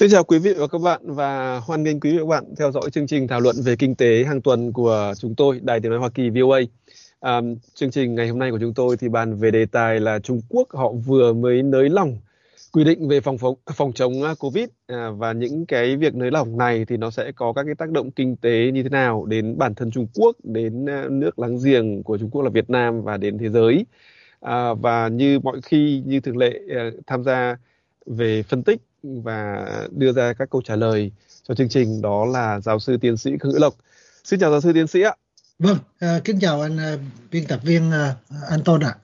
Xin chào quý vị và các bạn và hoan nghênh quý vị và các bạn theo dõi chương trình thảo luận về kinh tế hàng tuần của chúng tôi, Đài Tiếng nói Hoa Kỳ VOA. Chương trình ngày hôm nay của chúng tôi thì bàn về đề tài là Trung Quốc họ vừa mới nới lỏng quy định về phòng chống Covid, và những cái việc nới lỏng này thì nó sẽ có các cái tác động kinh tế như thế nào đến bản thân Trung Quốc, đến nước láng giềng của Trung Quốc là Việt Nam và đến thế giới. Và như mọi khi, như thường lệ, tham gia về phân tích và đưa ra các câu trả lời cho chương trình đó là giáo sư tiến sĩ Khương Hữu Lộc. Xin chào giáo sư tiến sĩ ạ. Vâng, kính chào anh biên tập viên Anton ạ.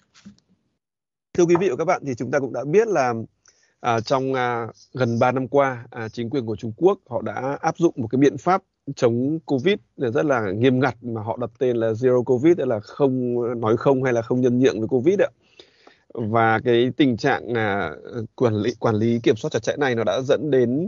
Thưa quý vị và các bạn, thì chúng ta cũng đã biết là trong gần 3 năm qua, chính quyền của Trung Quốc họ đã áp dụng một cái biện pháp chống Covid rất là nghiêm ngặt mà họ đặt tên là Zero Covid, tức là không nói không hay là không nhân nhượng với Covid ạ. Và cái tình trạng quản lý kiểm soát chặt chẽ này nó đã dẫn đến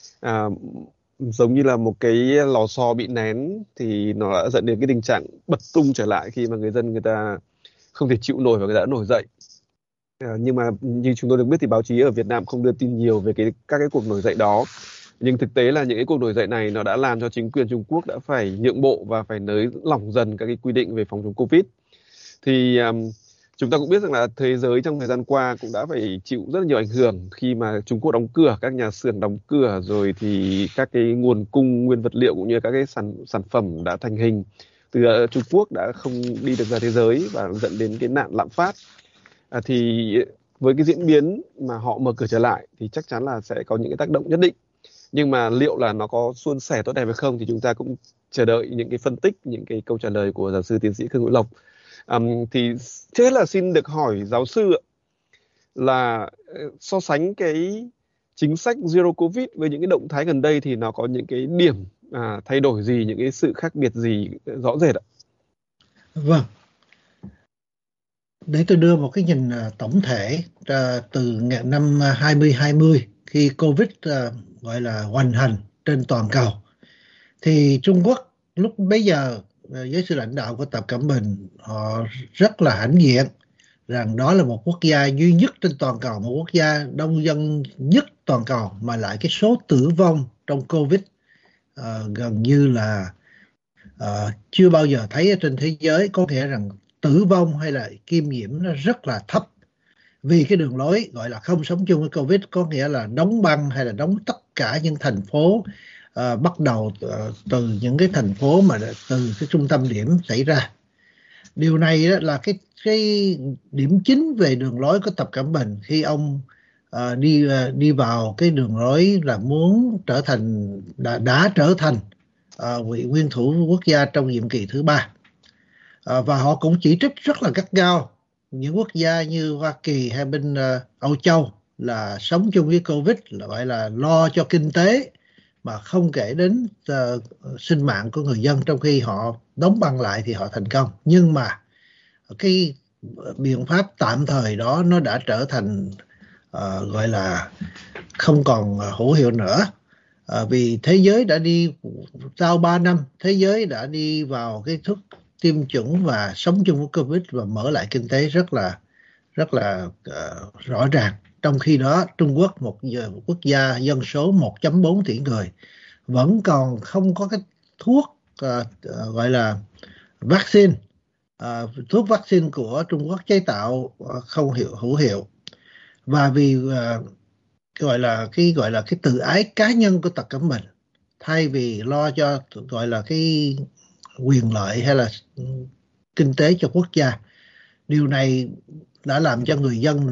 giống như là một cái lò xo bị nén, thì nó đã dẫn đến cái tình trạng bật tung trở lại khi mà người ta không thể chịu nổi và người ta đã nổi dậy. Nhưng mà như chúng tôi được biết thì báo chí ở Việt Nam không đưa tin nhiều về các cái cuộc nổi dậy đó. Nhưng thực tế là những cái cuộc nổi dậy này nó đã làm cho chính quyền Trung Quốc đã phải nhượng bộ và phải nới lỏng dần các cái quy định về phòng chống Covid. Thì chúng ta cũng biết rằng là thế giới trong thời gian qua cũng đã phải chịu rất là nhiều ảnh hưởng khi mà Trung Quốc đóng cửa, các nhà xưởng đóng cửa, rồi thì các cái nguồn cung nguyên vật liệu cũng như các cái sản phẩm đã thành hình từ Trung Quốc đã không đi được ra thế giới và dẫn đến cái nạn lạm phát. Thì với cái diễn biến mà họ mở cửa trở lại thì chắc chắn là sẽ có những cái tác động nhất định. Nhưng mà liệu là nó có suôn sẻ tốt đẹp hay không thì chúng ta cũng chờ đợi những cái phân tích, những cái câu trả lời của giáo sư tiến sĩ Khương Hữu Lộc. Thì trước hết là xin được hỏi giáo sư là so sánh cái chính sách Zero Covid với những cái động thái gần đây thì nó có những cái điểm thay đổi gì, những cái sự khác biệt gì rõ rệt ạ? Vâng, để tôi đưa một cái nhìn tổng thể từ năm 2020 khi Covid gọi là hoành hành trên toàn cầu, thì Trung Quốc lúc bấy giờ với sự lãnh đạo của Tập Cận Bình, họ rất là hãnh diện rằng đó là một quốc gia duy nhất trên toàn cầu, một quốc gia đông dân nhất toàn cầu mà lại cái số tử vong trong Covid gần như là chưa bao giờ thấy ở trên thế giới. Có nghĩa rằng tử vong hay là kiêm nhiễm nó rất là thấp, vì cái đường lối gọi là không sống chung với Covid, có nghĩa là đóng băng hay là đóng tất cả những thành phố, bắt đầu từ những cái thành phố mà từ cái trung tâm điểm xảy ra. Điều này là cái điểm chính về đường lối của Tập Cận Bình khi ông đi vào cái đường lối là muốn trở thành đã trở thành vị nguyên thủ quốc gia trong nhiệm kỳ thứ 3. Và họ cũng chỉ trích rất là gắt gao những quốc gia như Hoa Kỳ hay bên Âu Châu là sống chung với Covid, là gọi là lo cho kinh tế mà không kể đến sinh mạng của người dân, trong khi họ đóng băng lại thì họ thành công. Nhưng mà cái biện pháp tạm thời đó nó đã trở thành gọi là không còn hữu hiệu nữa, vì thế giới đã đi sau 3 năm, thế giới đã đi vào cái thuốc tiêm chủng và sống chung với Covid và mở lại kinh tế rất là rõ ràng. Trong khi đó Trung Quốc, một quốc gia dân số 1.4 tỷ người, vẫn còn không có cái thuốc gọi là vaccine. Thuốc vaccine của Trung Quốc chế tạo không hữu hiệu, và vì gọi là cái tự ái cá nhân của Tập Cận Bình, thay vì lo cho gọi là cái quyền lợi hay là kinh tế cho quốc gia, điều này đã làm cho người dân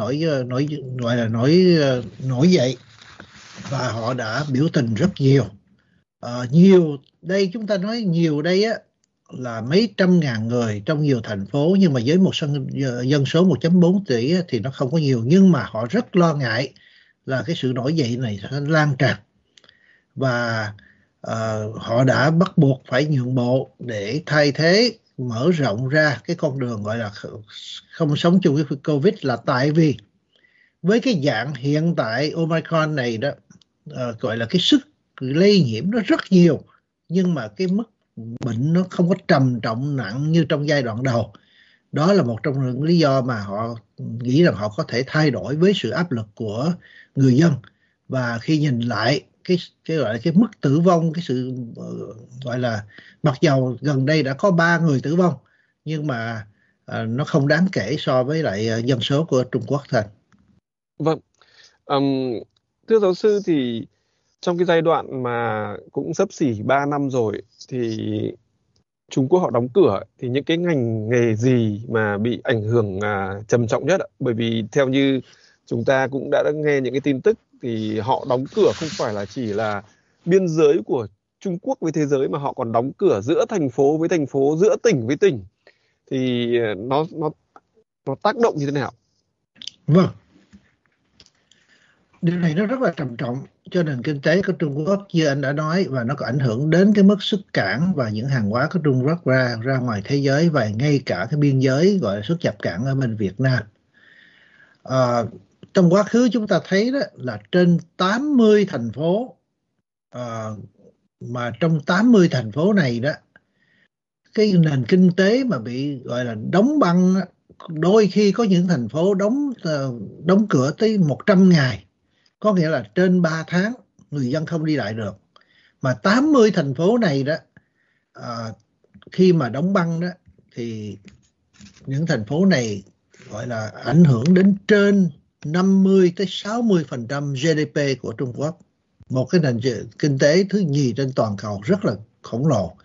nổi dậy và họ đã biểu tình rất nhiều. Nhiều đây, chúng ta nói nhiều đây á là mấy trăm ngàn người trong nhiều thành phố, nhưng mà với một dân số 1.4 tỷ thì nó không có nhiều. Nhưng mà họ rất lo ngại là cái sự nổi dậy này sẽ lan tràn, và họ đã bắt buộc phải nhượng bộ để thay thế, mở rộng ra cái con đường gọi là không sống chung với Covid, là tại vì với cái dạng hiện tại Omicron này đó, gọi là cái sức lây nhiễm nó rất nhiều, nhưng mà cái mức bệnh nó không có trầm trọng nặng như trong giai đoạn đầu. Đó là một trong những lý do mà họ nghĩ rằng họ có thể thay đổi với sự áp lực của người dân, Và khi nhìn lại cái gọi là cái mức tử vong, cái sự gọi là mặc dầu gần đây đã có 3 người tử vong, nhưng mà nó không đáng kể so với lại dân số của Trung Quốc thôi. Vâng. Ừm, Thưa giáo sư thì trong cái giai đoạn mà cũng xấp xỉ 3 năm rồi thì Trung Quốc họ đóng cửa thì những cái ngành nghề gì mà bị ảnh hưởng trầm trọng nhất ạ? Bởi vì theo như chúng ta cũng đã nghe những cái tin tức thì họ đóng cửa không phải là chỉ là biên giới của Trung Quốc với thế giới, mà họ còn đóng cửa giữa thành phố với thành phố, giữa tỉnh với tỉnh. Thì nó tác động như thế nào? Vâng, điều này nó rất là trầm trọng cho nền kinh tế của Trung Quốc như anh đã nói, và nó có ảnh hưởng đến cái mức xuất cảng và những hàng hóa của Trung Quốc ra ngoài thế giới, và ngay cả cái biên giới gọi là xuất nhập cảng ở bên Việt Nam. Trong quá khứ chúng ta thấy đó là trên 80 thành phố, mà trong 80 thành phố này đó, cái nền kinh tế mà bị gọi là đóng băng á, đôi khi có những thành phố đóng cửa tới 100 ngày, có nghĩa là trên 3 tháng người dân không đi lại được. Mà 80 thành phố này đó, khi mà đóng băng đó thì những thành phố này gọi là ảnh hưởng đến trên 50 tới 60% GDP của Trung Quốc, một cái nền kinh tế thứ nhì trên toàn cầu rất là khổng lồ.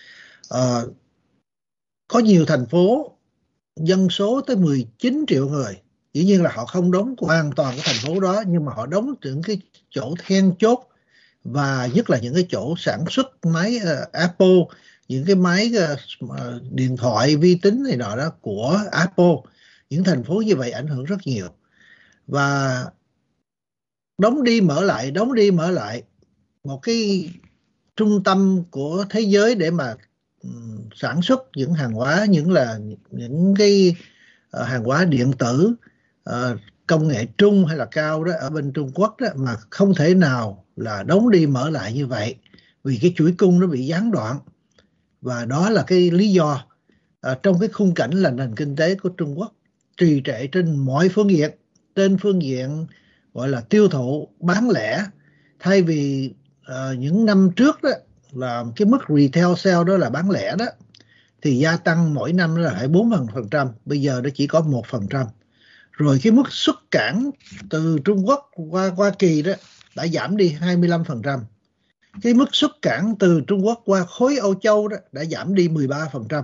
Có nhiều thành phố dân số tới 19 triệu người, dĩ nhiên là họ không đóng hoàn toàn cái thành phố đó, nhưng mà họ đóng những cái chỗ then chốt, và nhất là những cái chỗ sản xuất máy Apple, những cái máy điện thoại vi tính này nọ đó của Apple. Những thành phố như vậy ảnh hưởng rất nhiều, và đóng đi mở lại, đóng đi mở lại. Một cái trung tâm của thế giới để mà sản xuất những hàng hóa, những cái hàng hóa điện tử công nghệ trung hay là cao đó ở bên Trung Quốc đó, mà không thể nào là đóng đi mở lại như vậy, vì cái chuỗi cung nó bị gián đoạn. Và đó là cái lý do trong cái khung cảnh là nền kinh tế của Trung Quốc trì trệ trên mọi phương diện. Trên phương diện gọi là tiêu thụ bán lẻ, thay vì những năm trước đó là cái mức retail sale đó là bán lẻ đó thì gia tăng mỗi năm là phải 4%, bây giờ nó chỉ có 1%. Rồi cái mức xuất cảng từ Trung Quốc qua Hoa Kỳ đó đã giảm đi 25%. Cái mức xuất cảng từ Trung Quốc qua khối Âu Châu đó đã giảm đi 13%.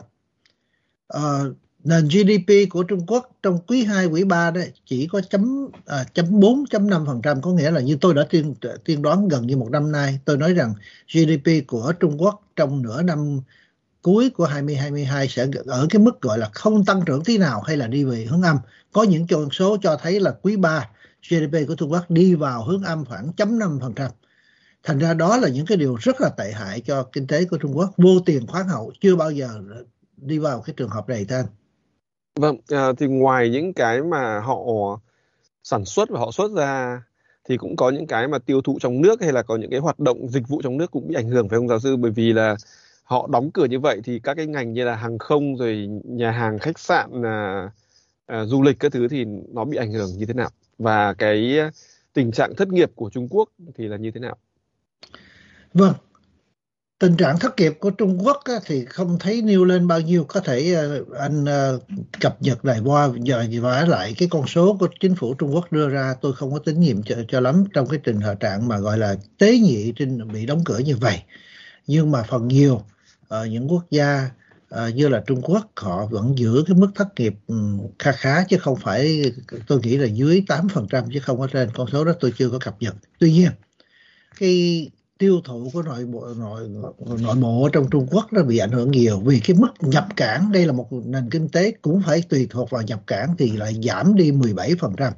Nền GDP của Trung Quốc trong quý 2, quý 3 đó chỉ có chấm 4, chấm 5%, có nghĩa là như tôi đã tiên đoán gần như một năm nay, tôi nói rằng GDP của Trung Quốc trong nửa năm cuối của 2022 sẽ ở cái mức gọi là không tăng trưởng tí nào hay là đi về hướng âm. Có những con số cho thấy là quý 3 GDP của Trung Quốc đi vào hướng âm khoảng chấm 5%. Thành ra đó là những cái điều rất là tệ hại cho kinh tế của Trung Quốc, vô tiền khoáng hậu, chưa bao giờ đi vào cái trường hợp này thôi. Vâng, thì ngoài những cái mà họ sản xuất và họ xuất ra thì cũng có những cái mà tiêu thụ trong nước, hay là có những cái hoạt động dịch vụ trong nước cũng bị ảnh hưởng, phải không giáo sư? Bởi vì là họ đóng cửa như vậy thì các cái ngành như là hàng không, rồi nhà hàng, khách sạn, du lịch các thứ thì nó bị ảnh hưởng như thế nào? Và cái tình trạng thất nghiệp của Trung Quốc thì là như thế nào? Vâng, tình trạng thất nghiệp của Trung Quốc thì không thấy nêu lên bao nhiêu. Có thể anh cập nhật lại qua giờ vả lại cái con số của chính phủ Trung Quốc đưa ra, tôi không có tín nhiệm cho lắm trong cái tình trạng mà gọi là tế nhị bị đóng cửa như vậy. Nhưng mà phần nhiều những quốc gia như là Trung Quốc, họ vẫn giữ cái mức thất nghiệp khá khá, chứ không phải, tôi nghĩ là dưới 8%, chứ không có trên. Con số đó tôi chưa có cập nhật. Tuy nhiên cái tiêu thụ của nội bộ trong Trung Quốc nó bị ảnh hưởng nhiều, vì cái mức nhập cảng, đây là một nền kinh tế cũng phải tùy thuộc vào nhập cảng, thì lại giảm đi 17%.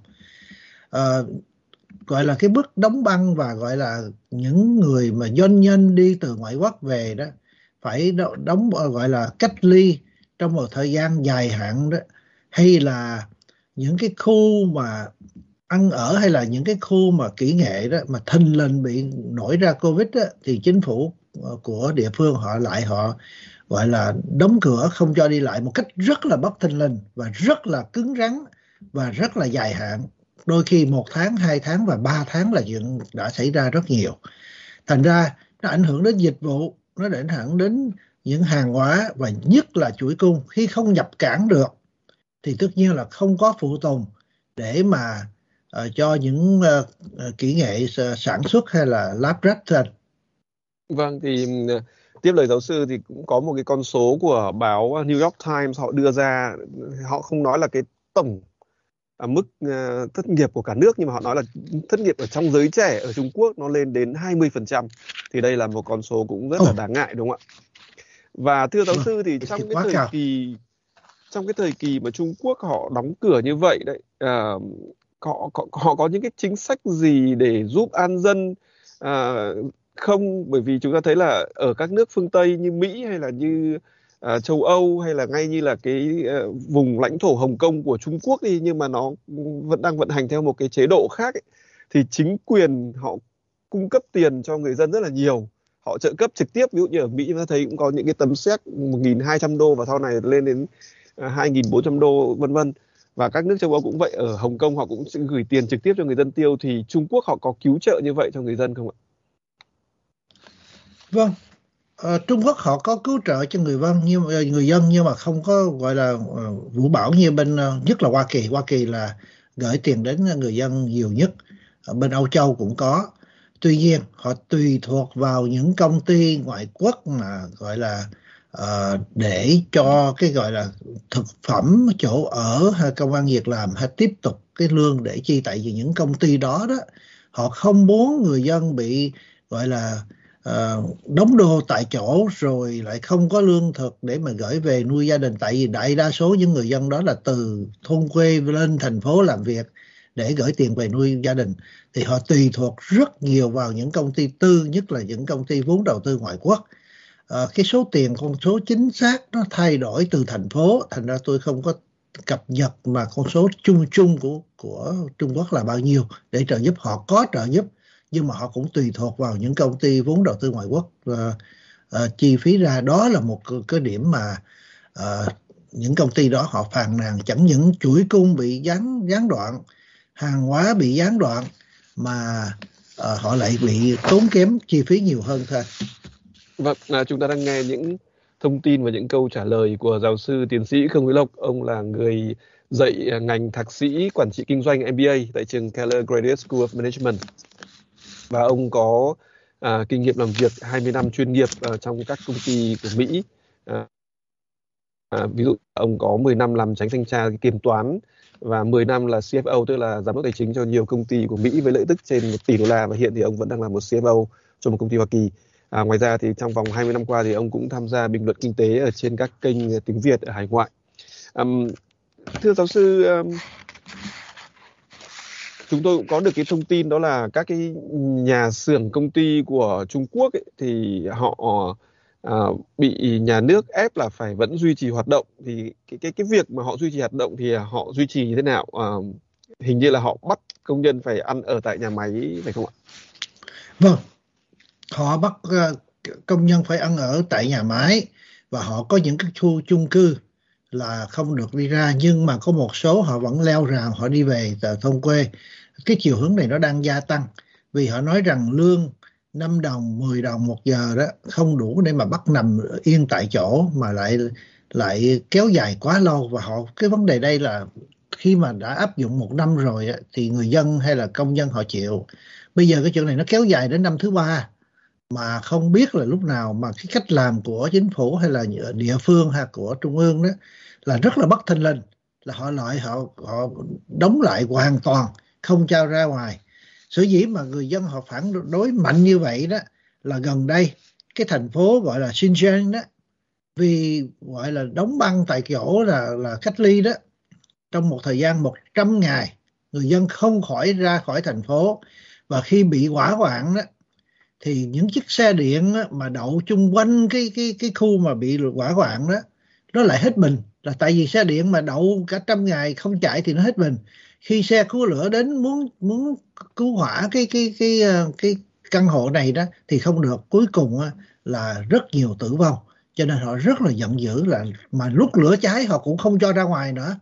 Gọi là cái mức đóng băng, và gọi là những người mà doanh nhân đi từ ngoại quốc về đó phải đóng gọi là cách ly trong một thời gian dài hạn đó, hay là những cái khu mà ăn ở, hay là những cái khu mà kỹ nghệ đó mà thình lình bị nổi ra Covid đó, thì chính phủ của địa phương họ gọi là đóng cửa, không cho đi lại một cách rất là bất thình lình và rất là cứng rắn và rất là dài hạn. đôi khi 1 tháng, 2 tháng và 3 tháng là chuyện đã xảy ra rất nhiều. Thành ra nó ảnh hưởng đến dịch vụ, nó ảnh hưởng đến những hàng hóa và nhất là chuỗi cung. Khi không nhập cảng được thì tất nhiên là không có phụ tùng để mà cho những kỹ nghệ sản xuất hay là lắp ráp thành. Vâng, thì tiếp lời giáo sư thì cũng có một cái con số của báo New York Times họ đưa ra, họ không nói là cái tổng mức thất nghiệp của cả nước, nhưng mà họ nói là thất nghiệp ở trong giới trẻ ở Trung Quốc nó lên đến 20%. Thì đây là một con số cũng rất là đáng ngại, đúng không ạ? Và thưa giáo sư thì trong cái thời kỳ mà Trung Quốc họ đóng cửa như vậy đấy, họ có những cái chính sách gì để giúp an dân không? Bởi vì chúng ta thấy là ở các nước phương Tây như Mỹ hay là như châu Âu hay là ngay như là cái vùng lãnh thổ Hồng Kông của Trung Quốc đi, nhưng mà nó vẫn đang vận hành theo một cái chế độ khác ấy, thì chính quyền họ cung cấp tiền cho người dân rất là nhiều, họ trợ cấp trực tiếp. Ví dụ như ở Mỹ chúng ta thấy cũng có những cái tấm séc 1.200 đô và sau này lên đến 2.400 đô vân vân. Và các nước châu Âu cũng vậy, ở Hồng Kông họ cũng sẽ gửi tiền trực tiếp cho người dân tiêu. Thì Trung Quốc họ có cứu trợ như vậy cho người dân không ạ? Vâng, Trung Quốc họ có cứu trợ cho người dân nhưng mà không có gọi là vũ bão như bên nhất là Hoa Kỳ. Hoa Kỳ là gửi tiền đến người dân nhiều nhất. Ở bên Âu Châu cũng có. Tuy nhiên họ tùy thuộc vào những công ty ngoại quốc mà gọi là để cho cái gọi là thực phẩm, chỗ ở hay công ăn việc làm hay tiếp tục cái lương để chi. Tại vì những công ty đó họ không muốn người dân bị gọi là đóng đô tại chỗ rồi lại không có lương thực để mà gửi về nuôi gia đình. Tại vì đại đa số những người dân đó là từ thôn quê lên thành phố làm việc để gửi tiền về nuôi gia đình, thì họ tùy thuộc rất nhiều vào những công ty tư, nhất là những công ty vốn đầu tư ngoại quốc. Cái số tiền, con số chính xác nó thay đổi từ thành phố, thành ra tôi không có cập nhật mà con số chung của Trung Quốc là bao nhiêu để trợ giúp. Họ có trợ giúp nhưng mà họ cũng tùy thuộc vào những công ty vốn đầu tư ngoại quốc chi phí ra. Đó là một cái điểm mà những công ty đó họ phàn nàn, chẳng những chuỗi cung bị gián đoạn, hàng hóa bị gián đoạn, mà họ lại bị tốn kém chi phí nhiều hơn thôi. Vâng, chúng ta đang nghe những thông tin và những câu trả lời của giáo sư tiến sĩ Khương Quý Lộc. Ông là người dạy ngành thạc sĩ quản trị kinh doanh MBA tại trường Keller Graduate School of Management. Và ông có kinh nghiệm làm việc 20 năm chuyên nghiệp trong các công ty của Mỹ. Ví dụ ông có 10 năm làm chánh thanh tra kiểm toán và 10 năm là CFO, tức là giám đốc tài chính cho nhiều công ty của Mỹ với lợi tức trên 1 tỷ đô la, và hiện thì ông vẫn đang là một CFO cho một công ty Hoa Kỳ. Ngoài ra thì trong vòng 20 năm qua thì ông cũng tham gia bình luận kinh tế ở trên các kênh tiếng Việt ở hải ngoại. Thưa giáo sư, chúng tôi cũng có được cái thông tin đó là các cái nhà xưởng công ty của Trung Quốc ấy, thì họ bị nhà nước ép là phải vẫn duy trì hoạt động. Thì cái việc mà họ duy trì hoạt động thì họ duy trì như thế nào? Hình như là họ bắt công nhân phải ăn ở tại nhà máy, phải không ạ? Vâng, họ bắt công nhân phải ăn ở tại nhà máy và họ có những cái khu chung cư là không được đi ra, nhưng mà có một số họ vẫn leo rào, họ đi về từ thôn quê. Cái chiều hướng này nó đang gia tăng vì họ nói rằng lương 5 đồng, 10 đồng một giờ đó không đủ để mà bắt nằm yên tại chỗ, mà lại kéo dài quá lâu. Và cái vấn đề đây là khi mà đã áp dụng 1 năm rồi thì người dân hay là công nhân họ chịu. Bây giờ cái chuyện này nó kéo dài đến năm thứ 3 mà không biết là lúc nào, mà cái cách làm của chính phủ hay là địa phương hay của trung ương đó là rất là bất thình lình, là họ đóng lại hoàn toàn, không cho ra ngoài. Sở dĩ mà người dân họ phản đối mạnh như vậy đó là gần đây cái thành phố gọi là Xinjiang đó, vì gọi là đóng băng tại chỗ là cách ly đó, trong một thời gian 100 ngày người dân không ra khỏi thành phố. Và khi bị hỏa hoạn đó thì những chiếc xe điện mà đậu chung quanh cái khu mà bị hỏa hoạn đó nó lại hết pin, là tại vì xe điện mà đậu cả 100 ngày không chạy thì nó hết pin. Khi xe cứu lửa đến muốn cứu hỏa cái căn hộ này đó thì không được, cuối cùng là rất nhiều tử vong. Cho nên họ rất là giận dữ, là mà lúc lửa cháy họ cũng không cho ra ngoài nữa.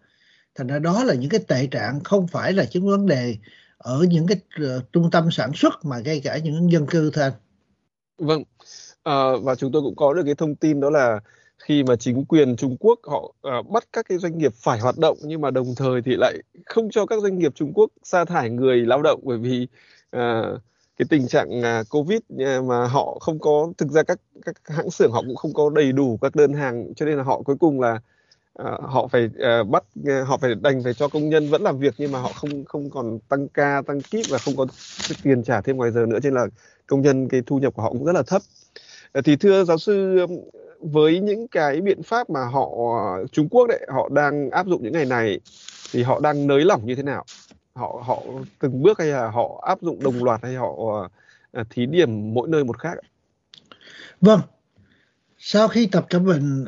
Thành ra đó là những cái tệ trạng, không phải là những vấn đề ở những cái trung tâm sản xuất mà ngay cả những dân cư thôi anh. Vâng. Và chúng tôi cũng có được cái thông tin đó là khi mà chính quyền Trung Quốc họ bắt các cái doanh nghiệp phải hoạt động, nhưng mà đồng thời thì lại không cho các doanh nghiệp Trung Quốc sa thải người lao động, bởi vì à, cái tình trạng Covid mà họ không có, thực ra các hãng xưởng họ cũng không có đầy đủ các đơn hàng, cho nên là họ cuối cùng là họ phải họ phải đành phải cho công nhân vẫn làm việc, nhưng mà họ không không còn tăng ca tăng kíp và không có cái tiền trả thêm ngoài giờ nữa, cho nên là công nhân cái thu nhập của họ cũng rất là thấp. Thì thưa giáo sư, với những cái biện pháp mà Trung Quốc đấy họ đang áp dụng những ngày này thì họ đang nới lỏng như thế nào? Họ từng bước, hay là họ áp dụng đồng loạt, hay họ thí điểm mỗi nơi một khác ạ? Vâng, sau khi Tập Cận Bình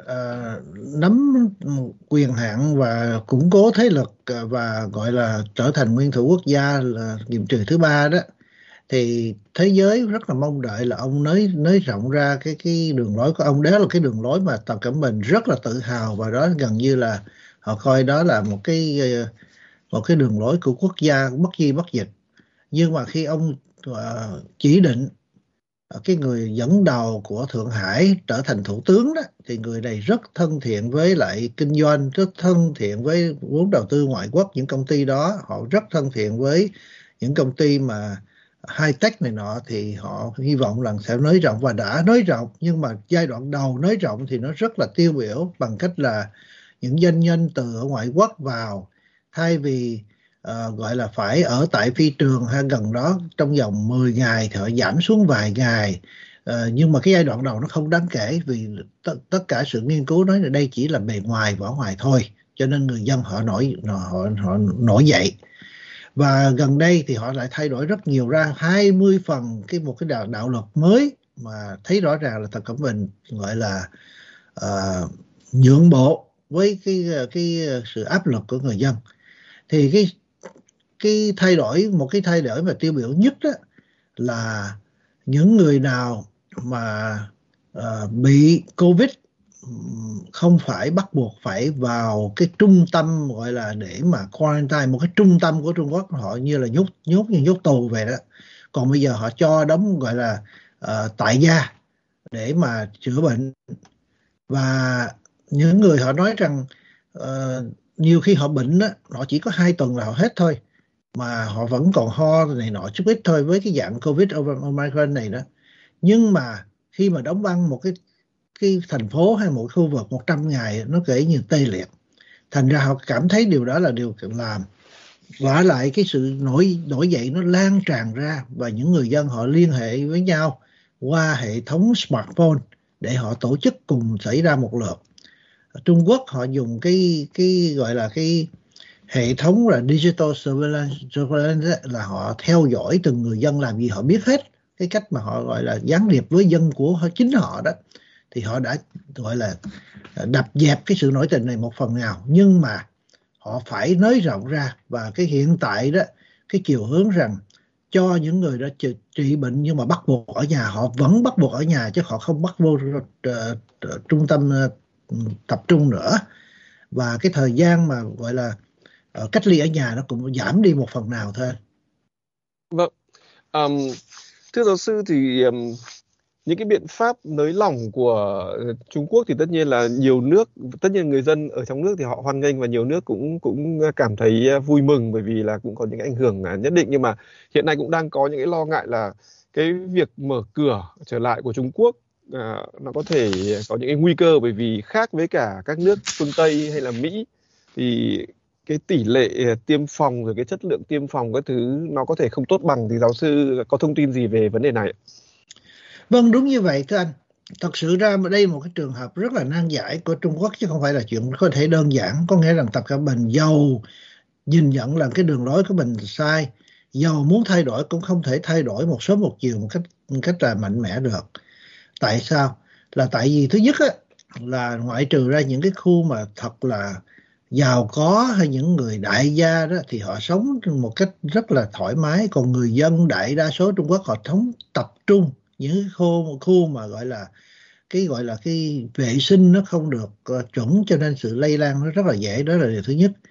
nắm quyền hạn và củng cố thế lực và gọi là trở thành nguyên thủ quốc gia là nhiệm kỳ thứ ba đó, thì thế giới rất là mong đợi là ông nới rộng ra cái đường lối của ông. Đó là cái đường lối mà Tập Cận Bình rất là tự hào, và đó gần như là họ coi đó là một cái đường lối của quốc gia bất di bất dịch. Nhưng mà khi ông chỉ định cái người dẫn đầu của Thượng Hải trở thành thủ tướng đó, thì người này rất thân thiện với lại kinh doanh, rất thân thiện với vốn đầu tư ngoại quốc. Những công ty đó họ rất thân thiện với những công ty mà high tech này nọ, thì họ hy vọng rằng sẽ nới rộng và đã nới rộng. Nhưng mà giai đoạn đầu nới rộng thì nó rất là tiêu biểu, bằng cách là những doanh nhân từ ở ngoại quốc vào, thay vì gọi là phải ở tại phi trường hay gần đó trong vòng 10 ngày thì họ giảm xuống vài ngày. Nhưng mà cái giai đoạn đầu nó không đáng kể, vì tất cả sự nghiên cứu nói là đây chỉ là bề ngoài, vỏ ngoài thôi, cho nên người dân họ nổi dậy. Và gần đây thì họ lại thay đổi rất nhiều, ra 20 phần một cái đạo luật mới mà thấy rõ ràng là Tập Cận Bình gọi là nhượng bộ với cái sự áp lực của người dân. Thì một cái thay đổi mà tiêu biểu nhất đó là những người nào mà bị Covid không phải bắt buộc phải vào cái trung tâm gọi là để mà quarantine, một cái trung tâm của Trung Quốc họ như là nhốt tù về đó. Còn bây giờ họ cho đóng gọi là tại gia để mà chữa bệnh. Và những người họ nói rằng nhiều khi họ bệnh á, họ chỉ có 2 tuần là họ hết thôi, mà họ vẫn còn ho này nọ chút ít thôi với cái dạng Covid Omicron này đó. Nhưng mà khi mà đóng băng một cái thành phố hay một khu vực 100 ngày, nó kể như tê liệt. Thành ra họ cảm thấy điều đó là điều cần làm. Và lại cái sự nổi dậy nó lan tràn ra, và những người dân họ liên hệ với nhau qua hệ thống smartphone để họ tổ chức cùng xảy ra một lượt. Ở Trung Quốc họ dùng cái gọi là cái hệ thống là digital surveillance, là họ theo dõi từng người dân làm gì họ biết hết. Cái cách mà họ gọi là gián điệp với dân của chính họ đó, thì họ đã gọi là đập dẹp cái sự nổi tình này một phần nào. Nhưng mà họ phải nới rộng ra, và cái hiện tại đó, cái chiều hướng rằng cho những người đã trị bệnh nhưng mà bắt buộc ở nhà, họ vẫn bắt buộc ở nhà, chứ họ không bắt vô trung tâm tập trung nữa. Và cái thời gian mà gọi là cách ly ở nhà nó cũng giảm đi một phần nào thôi. Vâng. Thưa giáo sư, thì những cái biện pháp nới lỏng của Trung Quốc thì tất nhiên là nhiều nước, tất nhiên người dân ở trong nước thì họ hoan nghênh, và nhiều nước cũng cảm thấy vui mừng, bởi vì là cũng có những ảnh hưởng nhất định. Nhưng mà hiện nay cũng đang có những cái lo ngại là cái việc mở cửa trở lại của Trung Quốc nó có thể có những cái nguy cơ, bởi vì khác với cả các nước phương Tây hay là Mỹ thì cái tỷ lệ tiêm phòng, rồi cái chất lượng tiêm phòng các thứ nó có thể không tốt bằng. Thì giáo sư có thông tin gì về vấn đề này? Vâng, đúng như vậy thưa anh. Thật sự ra đây là một cái trường hợp rất là nan giải của Trung Quốc, chứ không phải là chuyện có thể đơn giản. Có nghĩa rằng Tập Cận Bình dầu nhìn nhận là cái đường lối của mình sai, dầu muốn thay đổi cũng không thể thay đổi một sớm một chiều một cách là mạnh mẽ được. Tại sao? Là tại vì thứ nhất á, là ngoại trừ ra những cái khu mà thật là giàu có hay những người đại gia đó, thì họ sống một cách rất là thoải mái. Còn người dân đại đa số Trung Quốc họ sống tập trung những cái khu mà gọi là cái vệ sinh nó không được chuẩn, cho nên sự lây lan nó rất là dễ. Đó là điều thứ nhất.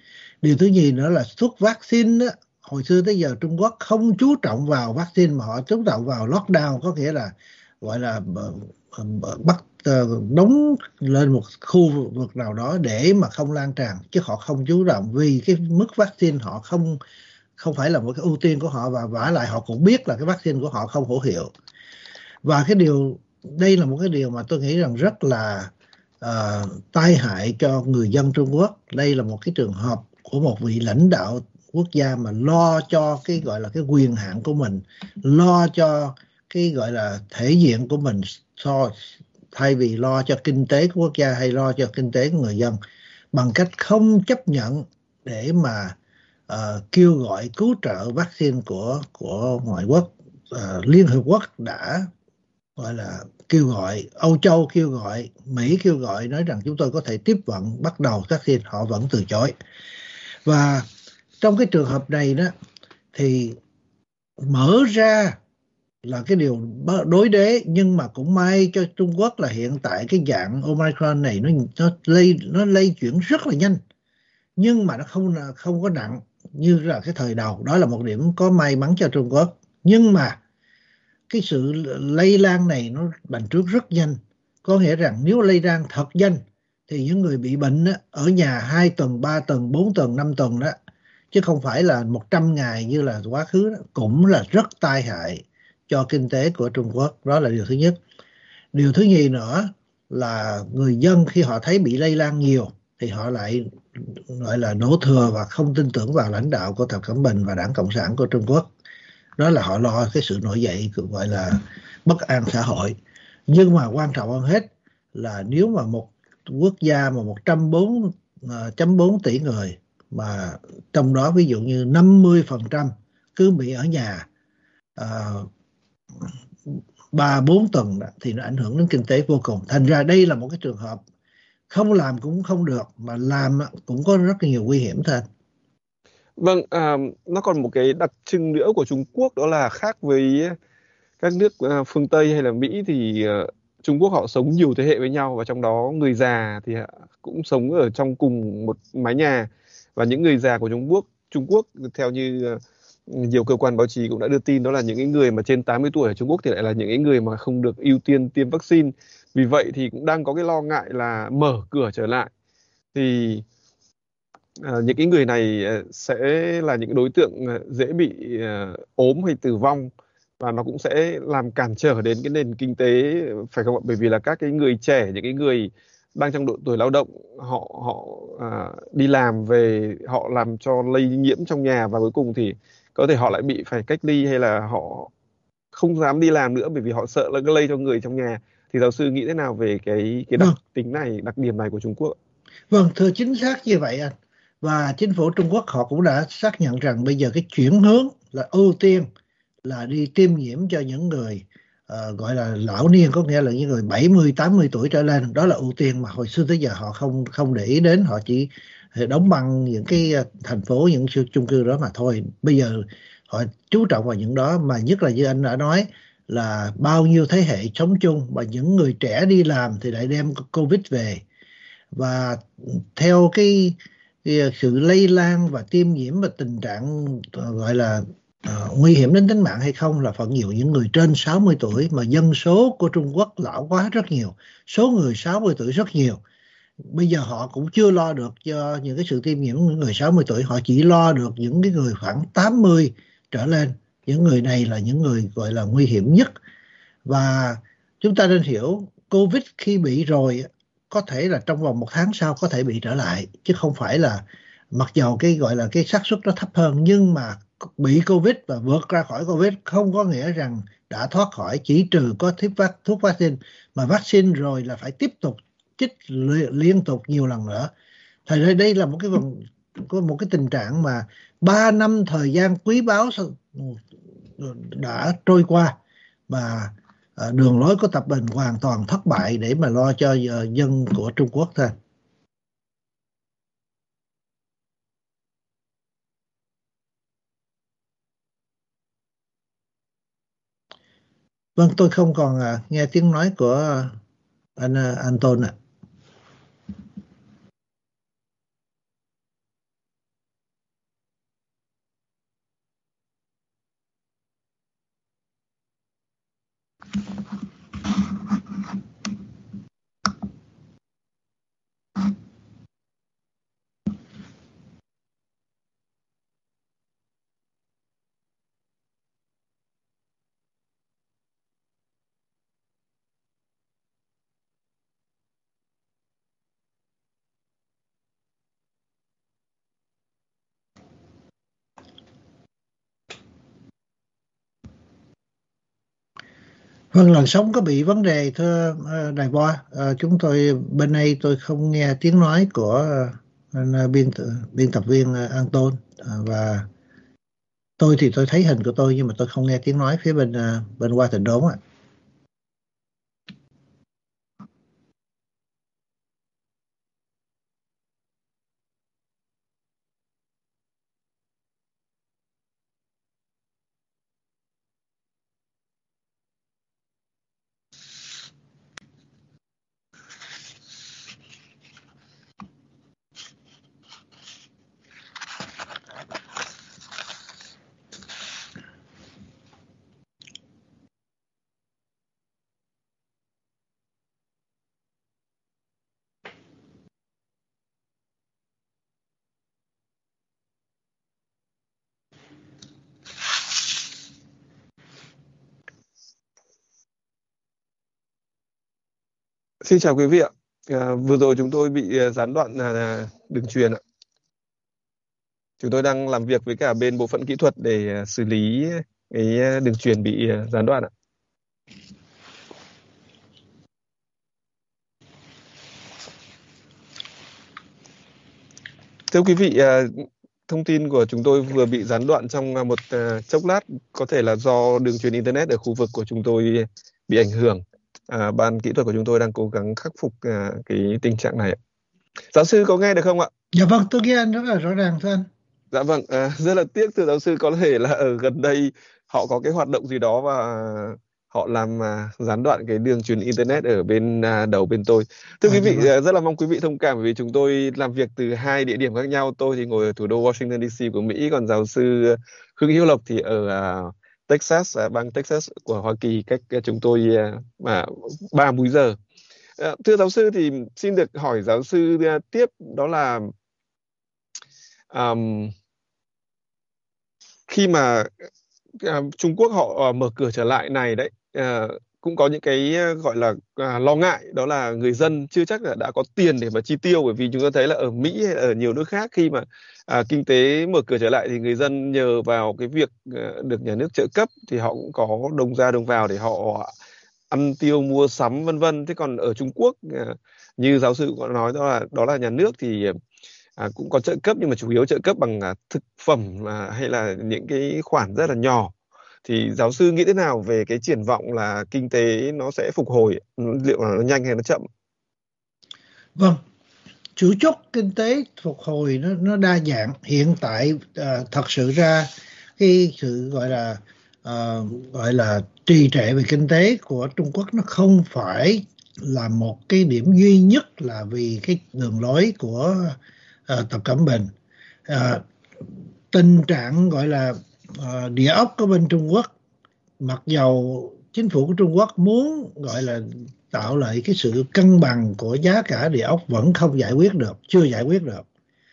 Điều thứ nhì nữa là xuất vaccine á, hồi xưa tới giờ Trung Quốc không chú trọng vào vaccine mà họ chú trọng vào lockdown, có nghĩa là gọi là bắt đóng lên một khu vực nào đó để mà không lan tràn, chứ họ không chú trọng vì cái mức vaccine họ không không phải là một cái ưu tiên của họ, và vả lại họ cũng biết là cái vaccine của họ không hữu hiệu. Và cái điều đây là một cái điều mà tôi nghĩ rằng rất là tai hại cho người dân Trung Quốc. Đây là một cái trường hợp của một vị lãnh đạo quốc gia mà lo cho cái gọi là cái quyền hạn của mình, lo cho cái gọi là thể diện của mình, thay vì lo cho kinh tế của quốc gia hay lo cho kinh tế của người dân, bằng cách không chấp nhận để mà kêu gọi cứu trợ vaccine của ngoại quốc. Liên Hợp Quốc đã gọi là kêu gọi, Âu Châu kêu gọi, Mỹ kêu gọi, nói rằng chúng tôi có thể tiếp vận bắt đầu vaccine, họ vẫn từ chối. Và trong cái trường hợp này đó thì mở ra là cái điều đối đế, nhưng mà cũng may cho Trung Quốc là hiện tại cái dạng Omicron này nó lây chuyển rất là nhanh, nhưng mà nó không có nặng như là cái thời đầu. Đó là một điểm có may mắn cho Trung Quốc. Nhưng mà cái sự lây lan này nó bành trướng rất nhanh, có nghĩa rằng nếu lây lan thật nhanh thì những người bị bệnh á, ở nhà 2 tuần, 3 tuần, 4 tuần, 5 tuần đó, chứ không phải là 100 ngày như là quá khứ đó, cũng là rất tai hại cho kinh tế của Trung Quốc. Đó là điều thứ nhất. Điều thứ nhì nữa là người dân khi họ thấy bị lây lan nhiều thì họ lại gọi là đổ thừa và không tin tưởng vào lãnh đạo của Tập Cận Bình và Đảng Cộng sản của Trung Quốc. Đó là họ lo cái sự nổi dậy gọi là bất an xã hội. Nhưng mà quan trọng hơn hết là nếu mà một quốc gia mà 104 tỷ người, mà trong đó ví dụ như 50% cứ bị ở nhà 3-4 tuần đó, thì nó ảnh hưởng đến kinh tế vô cùng. Thành ra đây là một cái trường hợp không làm cũng không được, mà làm cũng có rất nhiều nguy hiểm thôi. Vâng, nó còn một cái đặc trưng nữa của Trung Quốc, đó là khác với các nước phương Tây hay là Mỹ thì Trung Quốc họ sống nhiều thế hệ với nhau, và trong đó người già thì cũng sống ở trong cùng một mái nhà. Và những người già của Trung Quốc theo như nhiều cơ quan báo chí cũng đã đưa tin, đó là những cái người mà trên 80 tuổi ở Trung Quốc thì lại là những cái người mà không được ưu tiên tiêm vaccine. Vì vậy thì cũng đang có cái lo ngại là mở cửa trở lại thì những cái người này sẽ là những đối tượng dễ bị ốm hay tử vong, và nó cũng sẽ làm cản trở đến cái nền kinh tế, phải không ạ? Bởi vì là các cái người trẻ, những cái người đang trong độ tuổi lao động, họ họ đi làm về, họ làm cho lây nhiễm trong nhà, và cuối cùng thì có thể họ lại bị phải cách ly, hay là họ không dám đi làm nữa bởi vì họ sợ là cái lây cho người trong nhà. Thì giáo sư nghĩ thế nào về cái đặc Vâng, tính này, đặc điểm này của Trung Quốc? vâng, thưa, chính xác như vậy anh. Và chính phủ Trung Quốc họ cũng đã xác nhận rằng bây giờ cái chuyển hướng là ưu tiên là đi tiêm nhiễm cho những người gọi là lão niên, có nghĩa là những người 70-80 tuổi trở lên. Đó là ưu tiên mà hồi xưa tới giờ họ không không để ý đến, họ chỉ đóng băng những cái thành phố, những chung cư đó mà thôi. Bây giờ họ chú trọng vào những đó, mà nhất là như anh đã nói là bao nhiêu thế hệ sống chung, và những người trẻ đi làm thì lại đem Covid về. Và theo cái sự lây lan và tiêm nhiễm và tình trạng gọi là nguy hiểm đến tính mạng hay không là phần nhiều những người trên 60 tuổi, mà dân số của Trung Quốc lão hóa rất nhiều, số người 60 tuổi rất nhiều. Bây giờ họ cũng chưa lo được cho những cái sự tiêm nhiễm của những người 60 tuổi, họ chỉ lo được những cái người khoảng 80 trở lên. Những người này là những người gọi là nguy hiểm nhất. Và chúng ta nên hiểu Covid khi bị rồi có thể là trong vòng 1 tháng sau có thể bị trở lại, chứ không phải là, mặc dầu cái gọi là cái xác suất nó thấp hơn, nhưng mà bị Covid và vượt ra khỏi Covid không có nghĩa rằng đã thoát khỏi, chỉ trừ có thuốc vaccine, mà vaccine rồi là phải tiếp tục chích liên tục nhiều lần nữa. Thời đây đây là có một cái tình trạng mà 3 năm thời gian quý báu đã trôi qua, và đường lối của Tập Bình hoàn toàn thất bại để mà lo cho dân của Trung Quốc thôi. Vâng, tôi không còn nghe tiếng nói của anh Anton ạ. Vâng, làn sóng có bị vấn đề thưa Đài Voa. Chúng tôi bên đây tôi không nghe tiếng nói của anh, biên tập viên An Tôn. Và tôi thì tôi thấy hình của tôi nhưng mà tôi không nghe tiếng nói phía bên Hoa Thịnh Đốn ạ. Xin chào quý vị ạ. Vừa rồi chúng tôi bị gián đoạn đường truyền ạ. Chúng tôi đang làm việc với cả bên bộ phận kỹ thuật để xử lý cái đường truyền bị gián đoạn ạ. Thưa quý vị, thông tin của chúng tôi vừa bị gián đoạn trong một chốc lát, có thể là do đường truyền Internet ở khu vực của chúng tôi bị ảnh hưởng. Ban kỹ thuật của chúng tôi đang cố gắng khắc phục cái tình trạng này ạ. Giáo sư có nghe được không ạ? Dạ vâng, tôi nghe anh rất là rõ ràng thưa anh. Dạ vâng, rất là tiếc thưa giáo sư, có thể là ở gần đây họ có cái hoạt động gì đó và họ làm gián đoạn cái đường truyền Internet ở bên đầu bên tôi. Thưa quý Dạ vị, vâng. rất là mong quý vị thông cảm vì chúng tôi làm việc từ hai địa điểm khác nhau. Tôi thì ngồi ở thủ đô Washington DC của Mỹ, còn giáo sư Hưng Hiếu Lộc thì ở Texas, bang Texas của Hoa Kỳ, cách chúng tôi 3 múi giờ. Thưa giáo sư thì xin được hỏi giáo sư tiếp, đó là khi mà Trung Quốc họ mở cửa trở lại này đấy, cũng có những cái gọi là lo ngại, đó là người dân chưa chắc là đã có tiền để mà chi tiêu, bởi vì chúng ta thấy là ở Mỹ hay ở nhiều nước khác khi mà kinh tế mở cửa trở lại thì người dân nhờ vào cái việc được nhà nước trợ cấp thì họ cũng có đồng ra đồng vào để họ ăn tiêu mua sắm vân vân. Thế còn ở Trung Quốc, như giáo sư cũng có nói, đó là nhà nước thì cũng có trợ cấp nhưng mà chủ yếu trợ cấp bằng thực phẩm hay là những cái khoản rất là nhỏ. Thì giáo sư nghĩ thế nào về cái triển vọng là kinh tế nó sẽ phục hồi, liệu là nó nhanh hay nó chậm? Vâng, chủ chốt kinh tế phục hồi nó đa dạng. Hiện tại thật sự ra cái sự gọi là trì trệ về kinh tế của Trung Quốc nó không phải là một cái điểm duy nhất là vì cái đường lối của Tập Cận Bình. Tình trạng gọi là địa ốc ở bên Trung Quốc, mặc dầu chính phủ của Trung Quốc muốn gọi là tạo lại cái sự cân bằng của giá cả địa ốc vẫn không giải quyết được, chưa giải quyết được.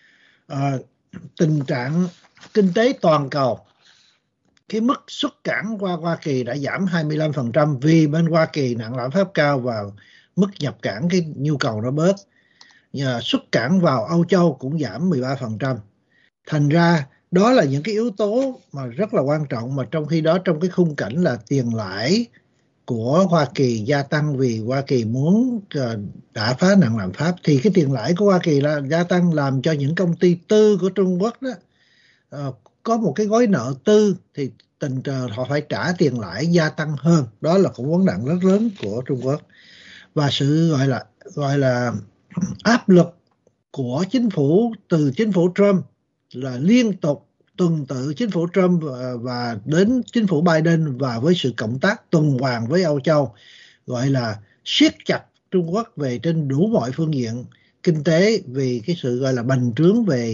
Tình trạng kinh tế toàn cầu, cái mức xuất cảng qua Hoa Kỳ đã giảm 25% vì bên Hoa Kỳ nặng lạm phát cao và mức nhập cảng cái nhu cầu nó bớt. Xuất cảng vào Âu Châu cũng giảm 13%. Thành ra đó là những cái yếu tố mà rất là quan trọng, mà trong khi đó trong cái khung cảnh là tiền lãi của Hoa Kỳ gia tăng vì Hoa Kỳ muốn đả phá nặng lạm phát, thì cái tiền lãi của Hoa Kỳ là gia tăng làm cho những công ty tư của Trung Quốc đó có một cái gói nợ tư thì tình cờ họ phải trả tiền lãi gia tăng hơn. Đó là một vấn nạn rất lớn của Trung Quốc, và sự gọi là áp lực của chính phủ, từ chính phủ Trump là liên tục tuần tự chính phủ Trump và đến chính phủ Biden, và với sự cộng tác tuần hoàn với Âu Châu, gọi là siết chặt Trung Quốc về trên đủ mọi phương diện kinh tế, vì cái sự gọi là bành trướng về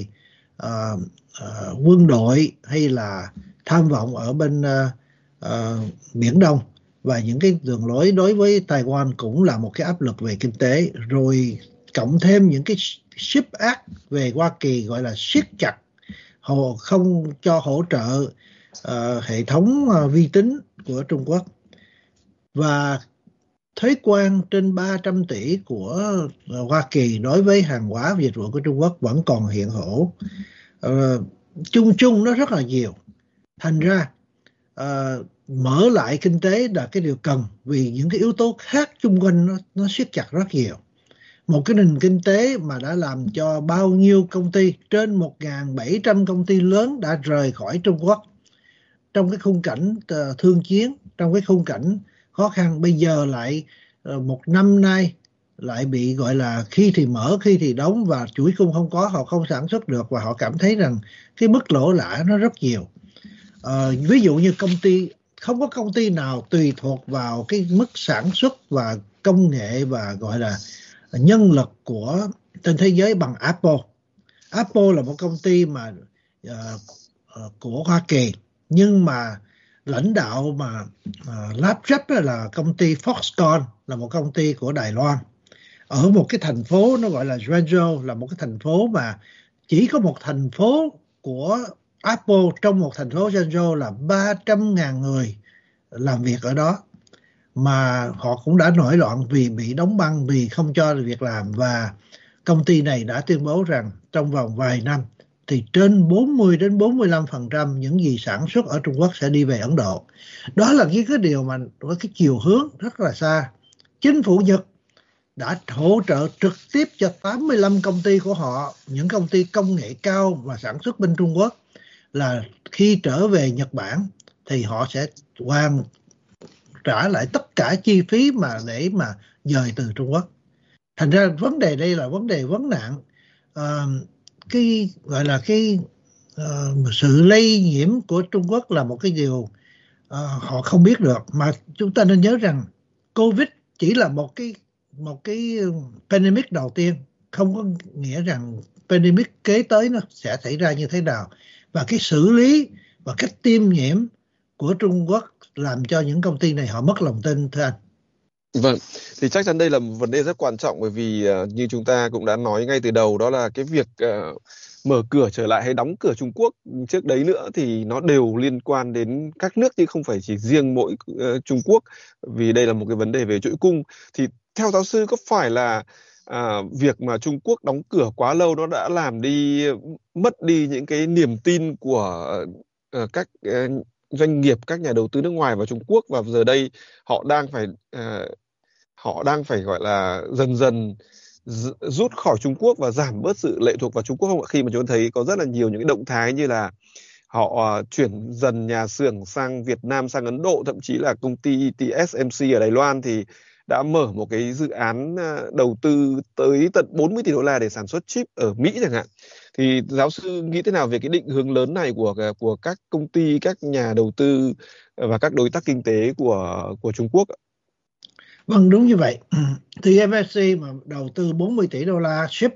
quân đội hay là tham vọng ở bên Biển Đông, và những cái đường lối đối với Taiwan cũng là một cái áp lực về kinh tế. Rồi cộng thêm những cái ship act về Hoa Kỳ gọi là siết chặt, không cho hỗ trợ hệ thống vi tính của Trung Quốc, và thuế quan trên 300 tỷ của Hoa Kỳ đối với hàng hóa và dịch vụ của Trung Quốc vẫn còn hiện hữu. Chung chung nó rất là nhiều. Thành ra mở lại kinh tế là cái điều cần, vì những cái yếu tố khác xung quanh nó siết chặt rất nhiều. Một cái nền kinh tế mà đã làm cho bao nhiêu công ty, trên 1.700 công ty lớn đã rời khỏi Trung Quốc trong cái khung cảnh thương chiến, trong cái khung cảnh khó khăn, bây giờ lại một năm nay lại bị gọi là khi thì mở khi thì đóng, và chuỗi cung không có, họ không sản xuất được, và họ cảm thấy rằng cái mức lỗ lã nó rất nhiều. Ví dụ như công ty, không có công ty nào tùy thuộc vào cái mức sản xuất và công nghệ và gọi là nhân lực của trên thế giới bằng Apple. Apple là một công ty mà của Hoa Kỳ, nhưng mà lãnh đạo mà lắp ráp là công ty Foxconn, là một công ty của Đài Loan, ở một cái thành phố nó gọi là Zhengzhou, là một cái thành phố mà chỉ có một thành phố của Apple trong một thành phố Zhengzhou là 300.000 người làm việc ở đó, mà họ cũng đã nổi loạn vì bị đóng băng, vì không cho việc làm, và công ty này đã tuyên bố rằng trong vòng vài năm thì trên 40 đến 45% những gì sản xuất ở Trung Quốc sẽ đi về Ấn Độ. Đó là cái điều mà có cái chiều hướng rất là xa. Chính phủ Nhật đã hỗ trợ trực tiếp cho 85 công ty của họ, những công ty công nghệ cao và sản xuất bên Trung Quốc, là khi trở về Nhật Bản thì họ sẽ hoàn trả lại tất cả chi phí mà để mà dời từ Trung Quốc. Thành ra vấn đề đây là vấn đề vấn nạn. Cái gọi là cái sự lây nhiễm của Trung Quốc là một cái điều họ không biết được, mà chúng ta nên nhớ rằng Covid chỉ là một cái pandemic đầu tiên, không có nghĩa rằng pandemic kế tới nó sẽ xảy ra như thế nào, và cái xử lý và cách tiêm nhiễm của Trung Quốc làm cho những công ty này họ mất lòng tin, thưa anh. Vâng, thì chắc chắn đây là một vấn đề rất quan trọng, bởi vì như chúng ta cũng đã nói ngay từ đầu, đó là cái việc mở cửa trở lại hay đóng cửa Trung Quốc trước đấy nữa thì nó đều liên quan đến các nước chứ không phải chỉ riêng mỗi Trung Quốc, vì đây là một cái vấn đề về chuỗi cung. Thì theo giáo sư, có phải là việc mà Trung Quốc đóng cửa quá lâu nó đã làm mất đi những cái niềm tin của các doanh nghiệp, các nhà đầu tư nước ngoài vào Trung Quốc, và giờ đây họ đang phải gọi là dần dần rút khỏi Trung Quốc và giảm bớt sự lệ thuộc vào Trung Quốc không ạ? Khi mà chúng ta thấy có rất là nhiều những cái động thái như là họ chuyển dần nhà xưởng sang Việt Nam, sang Ấn Độ, thậm chí là công ty TSMC ở Đài Loan thì đã mở một cái dự án đầu tư tới tận 40 tỷ đô la để sản xuất chip ở Mỹ chẳng hạn. Thì giáo sư nghĩ thế nào về cái định hướng lớn này của các công ty, các nhà đầu tư và các đối tác kinh tế của Trung Quốc ạ? Vâng, đúng như vậy. Thì MSC mà đầu tư 40 tỷ đô la chip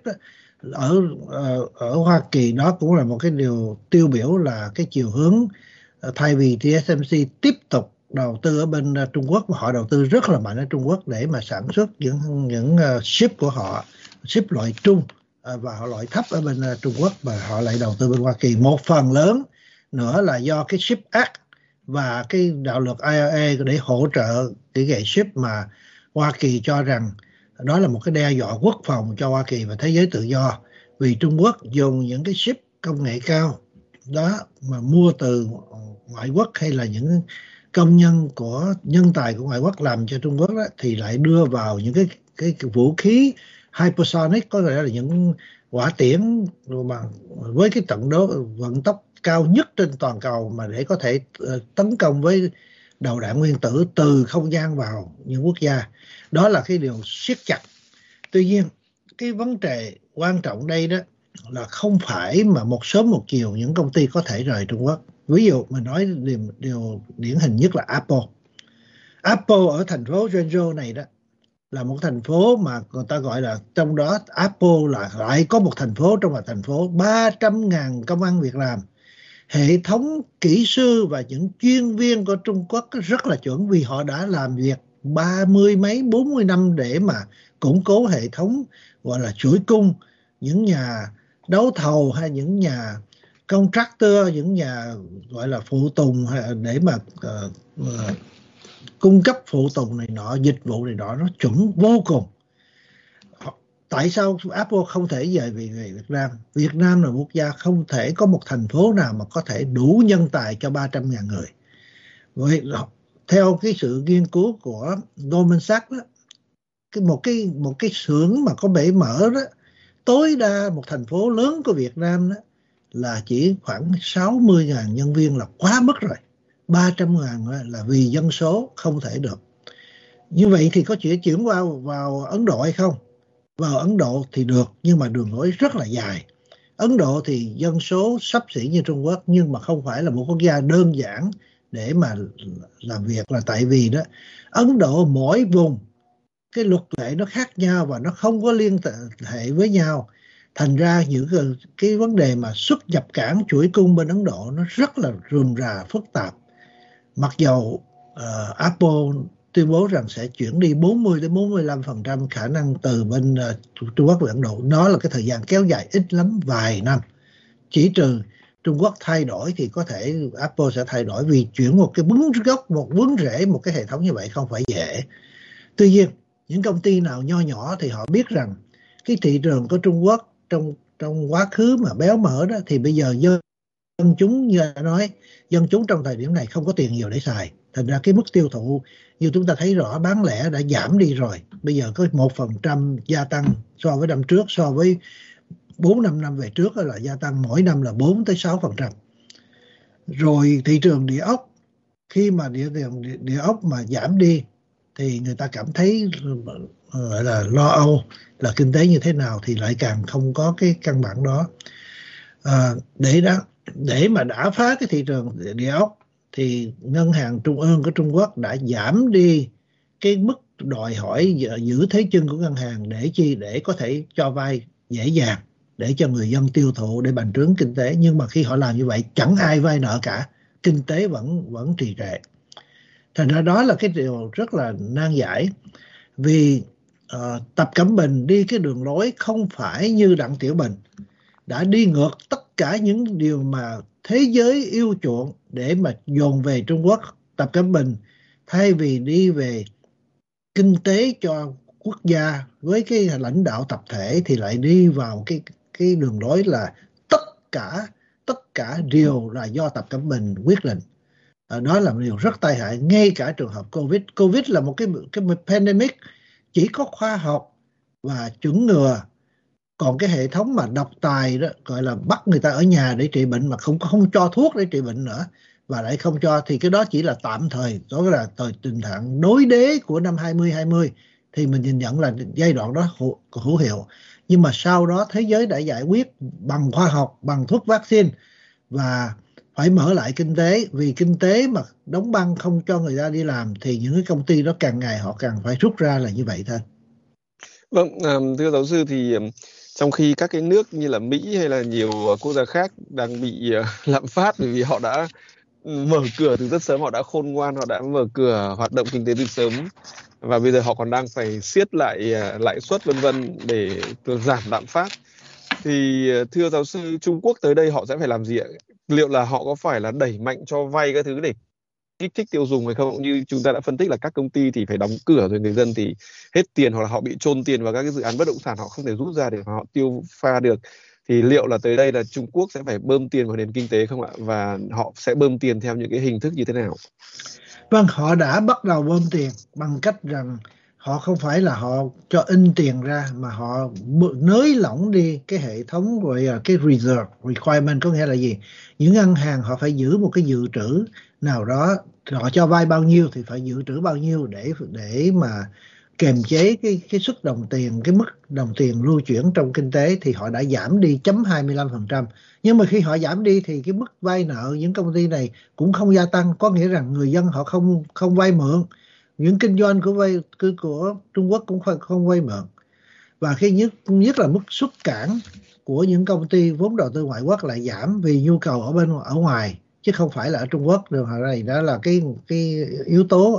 ở Hoa Kỳ, đó cũng là một cái điều tiêu biểu, là cái chiều hướng thay vì TSMC tiếp tục đầu tư ở bên Trung Quốc, mà họ đầu tư rất là mạnh ở Trung Quốc để mà sản xuất những chip của họ, chip loại trung và họ loại thấp ở bên Trung Quốc, và họ lại đầu tư bên Hoa Kỳ. Một phần lớn nữa là do cái Chip Act và cái đạo luật IRA để hỗ trợ cái nghề chip mà Hoa Kỳ cho rằng đó là một cái đe dọa quốc phòng cho Hoa Kỳ và thế giới tự do, vì Trung Quốc dùng những cái chip công nghệ cao đó mà mua từ ngoại quốc, hay là những công nhân tài của ngoại quốc làm cho Trung Quốc đó, thì lại đưa vào những cái vũ khí hypersonic, có nghĩa là những hỏa tiễn mà với cái vận tốc cao nhất trên toàn cầu, mà để có thể tấn công với đầu đạn nguyên tử từ không gian vào những quốc gia. Đó là cái điều siết chặt. Tuy nhiên cái vấn đề quan trọng đây đó là không phải mà một sớm một chiều những công ty có thể rời Trung Quốc. Ví dụ mình nói điều điển hình nhất là Apple. Apple ở thành phố Zhengzhou này đó là một thành phố mà người ta gọi là, trong đó Apple là lại có một thành phố trong một thành phố, 300.000 công ăn việc làm. Hệ thống kỹ sư và những chuyên viên của Trung Quốc rất là chuẩn, vì họ đã làm việc 30 mấy 40 năm để mà củng cố hệ thống gọi là chuỗi cung. Những nhà đấu thầu hay những nhà contractor, những nhà gọi là phụ tùng để mà cung cấp phụ tùng này nọ, dịch vụ này nọ, nó chuẩn vô cùng. Tại sao Apple không thể về Việt Nam? Việt Nam là một quốc gia không thể có một thành phố nào mà có thể đủ nhân tài cho 300.000 người. Vậy theo cái sự nghiên cứu của Goldman Sachs đó, một cái xưởng mà có bể mở đó, tối đa một thành phố lớn của Việt Nam đó là chỉ khoảng 60.000 nhân viên là quá mức rồi. 300.000 là vì dân số không thể được. Như vậy thì có chuyển vào Ấn Độ hay không? Vào Ấn Độ thì được, nhưng mà đường lối rất là dài. Ấn Độ thì dân số xấp xỉ như Trung Quốc, nhưng mà không phải là một quốc gia đơn giản để mà làm việc, là tại vì đó Ấn Độ mỗi vùng cái luật lệ nó khác nhau và nó không có liên hệ với nhau. Thành ra những cái vấn đề mà xuất nhập cảng chuỗi cung bên Ấn Độ nó rất là rườm rà phức tạp. Mặc dầu Apple tuyên bố rằng sẽ chuyển đi 40 đến 45% khả năng từ bên Trung Quốc về Ấn Độ. Nó là cái thời gian kéo dài ít lắm vài năm. Chỉ trừ Trung Quốc thay đổi thì có thể Apple sẽ thay đổi, vì chuyển một cái bứng gốc, một bứng rễ, một cái hệ thống như vậy không phải dễ. Tuy nhiên, những công ty nào nho nhỏ thì họ biết rằng cái thị trường của Trung Quốc trong quá khứ mà béo mỡ đó, thì bây giờ dân chúng, như đã nói, dân chúng trong thời điểm này không có tiền nhiều để xài. Thành ra cái mức tiêu thụ như chúng ta thấy rõ, bán lẻ đã giảm đi rồi. Bây giờ có 1% gia tăng so với năm trước, so với 4-5 năm về trước là gia tăng mỗi năm là 4-6%. Rồi thị trường địa ốc, khi mà địa ốc mà giảm đi thì người ta cảm thấy gọi là lo âu là kinh tế như thế nào, thì lại càng không có cái căn bản đó. Để mà đả phá cái thị trường địa ốc thì ngân hàng trung ương của Trung Quốc đã giảm đi cái mức đòi hỏi giữ thế chân của ngân hàng, để có thể cho vay dễ dàng để cho người dân tiêu thụ để bành trướng kinh tế. Nhưng mà khi họ làm như vậy chẳng ai vay nợ cả, kinh tế vẫn trì trệ. Thành ra đó là cái điều rất là nan giải, vì Tập Cận Bình đi cái đường lối không phải như Đặng Tiểu Bình, đã đi ngược tất cả những điều mà thế giới yêu chuộng để mà dồn về Trung Quốc. Tập Cận Bình thay vì đi về kinh tế cho quốc gia với cái lãnh đạo tập thể thì lại đi vào cái đường lối là tất cả đều là do Tập Cận Bình quyết định. Đó là một điều rất tai hại. Ngay cả trường hợp Covid là một cái pandemic, chỉ có khoa học và chủng ngừa. Còn cái hệ thống mà độc tài đó, gọi là bắt người ta ở nhà để trị bệnh mà không cho thuốc để trị bệnh nữa, và lại không cho, thì cái đó chỉ là tạm thời. Đó là tình trạng đối đế của năm 2020 thì mình nhìn nhận là giai đoạn đó hữu hiệu. Nhưng mà sau đó thế giới đã giải quyết bằng khoa học, bằng thuốc vaccine, và phải mở lại kinh tế. Vì kinh tế mà đóng băng không cho người ta đi làm thì những cái công ty đó càng ngày họ càng phải rút ra, là như vậy thôi. Vâng, thưa giáo sư, thì trong khi các cái nước như là Mỹ hay là nhiều quốc gia khác đang bị lạm phát bởi vì họ đã mở cửa từ rất sớm, họ đã khôn ngoan, họ đã mở cửa hoạt động kinh tế từ sớm, và bây giờ họ còn đang phải siết lại lãi suất vân vân để giảm lạm phát, thì thưa giáo sư, Trung Quốc tới đây họ sẽ phải làm gì ạ? Liệu là họ có phải là đẩy mạnh cho vay các thứ để kích thích tiêu dùng hay không? Như chúng ta đã phân tích là các công ty thì phải đóng cửa rồi, người dân thì hết tiền, hoặc là họ bị chôn tiền vào các cái dự án bất động sản, họ không thể rút ra để họ tiêu pha được. Thì liệu là tới đây là Trung Quốc sẽ phải bơm tiền vào nền kinh tế không ạ? Và họ sẽ bơm tiền theo những cái hình thức như thế nào? Vâng, họ đã bắt đầu bơm tiền bằng cách rằng họ không phải là họ cho in tiền ra, mà họ nới lỏng đi cái hệ thống, rồi cái reserve requirement. Có nghĩa là gì? Những ngân hàng họ phải giữ một cái dự trữ nào đó, họ cho vay bao nhiêu thì phải dự trữ bao nhiêu để mà kiềm chế cái suất đồng tiền, cái mức đồng tiền lưu chuyển trong kinh tế. Thì họ đã giảm đi 25%. Nhưng mà khi họ giảm đi thì cái mức vay nợ những công ty này cũng không gia tăng. Có nghĩa rằng người dân họ không vay mượn, những kinh doanh của Trung Quốc cũng không vay mượn. Và khi nhất là mức xuất cảng của những công ty vốn đầu tư ngoại quốc lại giảm, vì nhu cầu ở ngoài chứ không phải là ở Trung Quốc. Điều này đó là cái yếu tố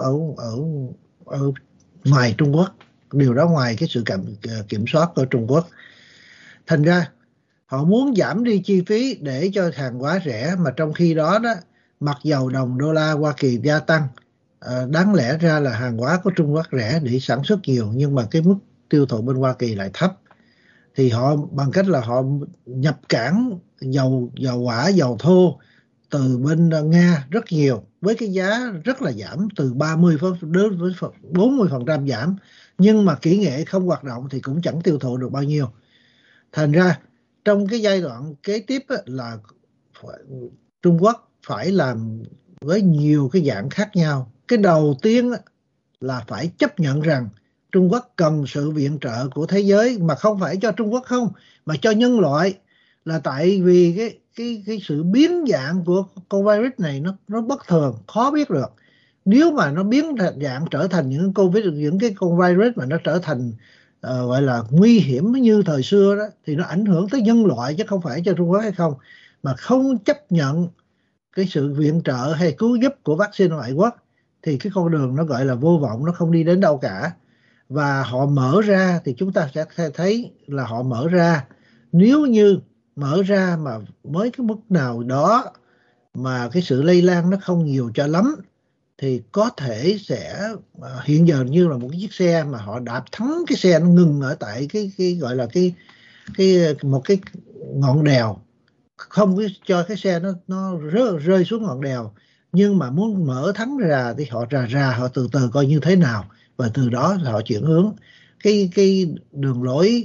ở ngoài Trung Quốc, điều đó ngoài cái sự kiểm soát của Trung Quốc. Thành ra họ muốn giảm đi chi phí để cho hàng hóa rẻ, mà trong khi đó mặc dầu đồng đô la Hoa Kỳ gia tăng, đáng lẽ ra là hàng hóa của Trung Quốc rẻ để sản xuất nhiều, nhưng mà cái mức tiêu thụ bên Hoa Kỳ lại thấp. Thì họ bằng cách là họ nhập cảng dầu hỏa, dầu thô từ bên Nga rất nhiều, với cái giá rất là giảm, từ 30 đến 40% giảm, nhưng mà kỹ nghệ không hoạt động thì cũng chẳng tiêu thụ được bao nhiêu. Thành ra trong cái giai đoạn kế tiếp á, là Trung Quốc phải làm với nhiều cái dạng khác nhau. Cái đầu tiên á, là phải chấp nhận rằng Trung Quốc cần sự viện trợ của thế giới, mà không phải cho Trung Quốc không, mà cho nhân loại, là tại vì cái sự biến dạng của con virus này nó bất thường, khó biết được. Nếu mà nó biến dạng trở thành những cái con virus mà nó trở thành gọi là nguy hiểm như thời xưa đó, thì nó ảnh hưởng tới nhân loại chứ không phải cho Trung Quốc hay không. Mà không chấp nhận cái sự viện trợ hay cứu giúp của vaccine ngoại quốc thì cái con đường nó gọi là vô vọng, nó không đi đến đâu cả. Và họ mở ra thì chúng ta sẽ thấy là họ mở ra, nếu như mở ra mà với cái mức nào đó mà cái sự lây lan nó không nhiều cho lắm, thì có thể sẽ hiện giờ như là một cái chiếc xe mà họ đạp thắng cái xe, nó ngừng ở tại cái gọi là một cái ngọn đèo, không cho cái xe nó rơi xuống ngọn đèo, nhưng mà muốn mở thắng ra thì họ họ từ từ coi như thế nào, và từ đó họ chuyển hướng cái đường lối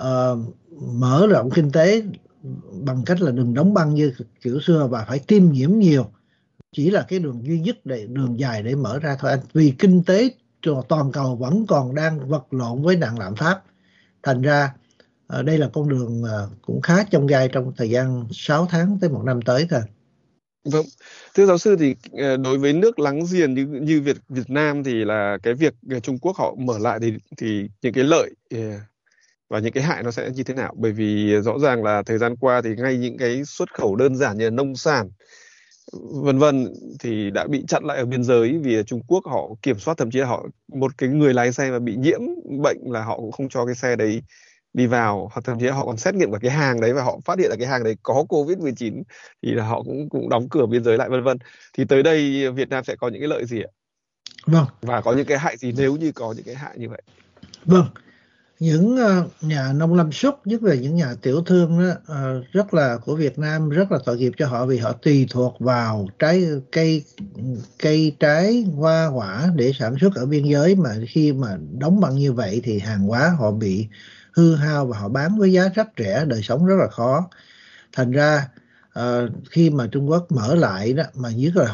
mở rộng kinh tế bằng cách là đừng đóng băng như kiểu xưa và phải tiêm nhiễm nhiều, chỉ là cái đường duy nhất để đường dài để mở ra thôi anh, vì kinh tế toàn cầu vẫn còn đang vật lộn với nạn lạm phát. Thành ra đây là con đường cũng khá chông gai trong thời gian 6 tháng tới 1 năm tới thôi. Vâng, thưa giáo sư, thì đối với nước láng giềng như Việt Nam thì là cái việc Trung Quốc họ mở lại thì những cái lợi và những cái hại nó sẽ như thế nào? Bởi vì rõ ràng là thời gian qua thì ngay những cái xuất khẩu đơn giản như là nông sản vân vân thì đã bị chặn lại ở biên giới, vì Trung Quốc họ kiểm soát, thậm chí là họ một cái người lái xe mà bị nhiễm bệnh là họ cũng không cho cái xe đấy đi vào, hoặc thậm chí là họ còn xét nghiệm cả cái hàng đấy và họ phát hiện là cái hàng đấy có COVID-19 thì là họ cũng đóng cửa biên giới lại vân vân. Thì tới đây Việt Nam sẽ có những cái lợi gì ạ? Vâng. Và có những cái hại gì nếu như có những cái hại như vậy? Vâng, những nhà nông lâm súc, nhất là những nhà tiểu thương đó, rất là của Việt Nam rất là tội nghiệp cho họ, vì họ tùy thuộc vào cây trái hoa quả để sản xuất ở biên giới, mà khi mà đóng băng như vậy thì hàng hóa họ bị hư hao và họ bán với giá rất rẻ, đời sống rất là khó. Thành ra khi mà Trung Quốc mở lại đó, mà nhất là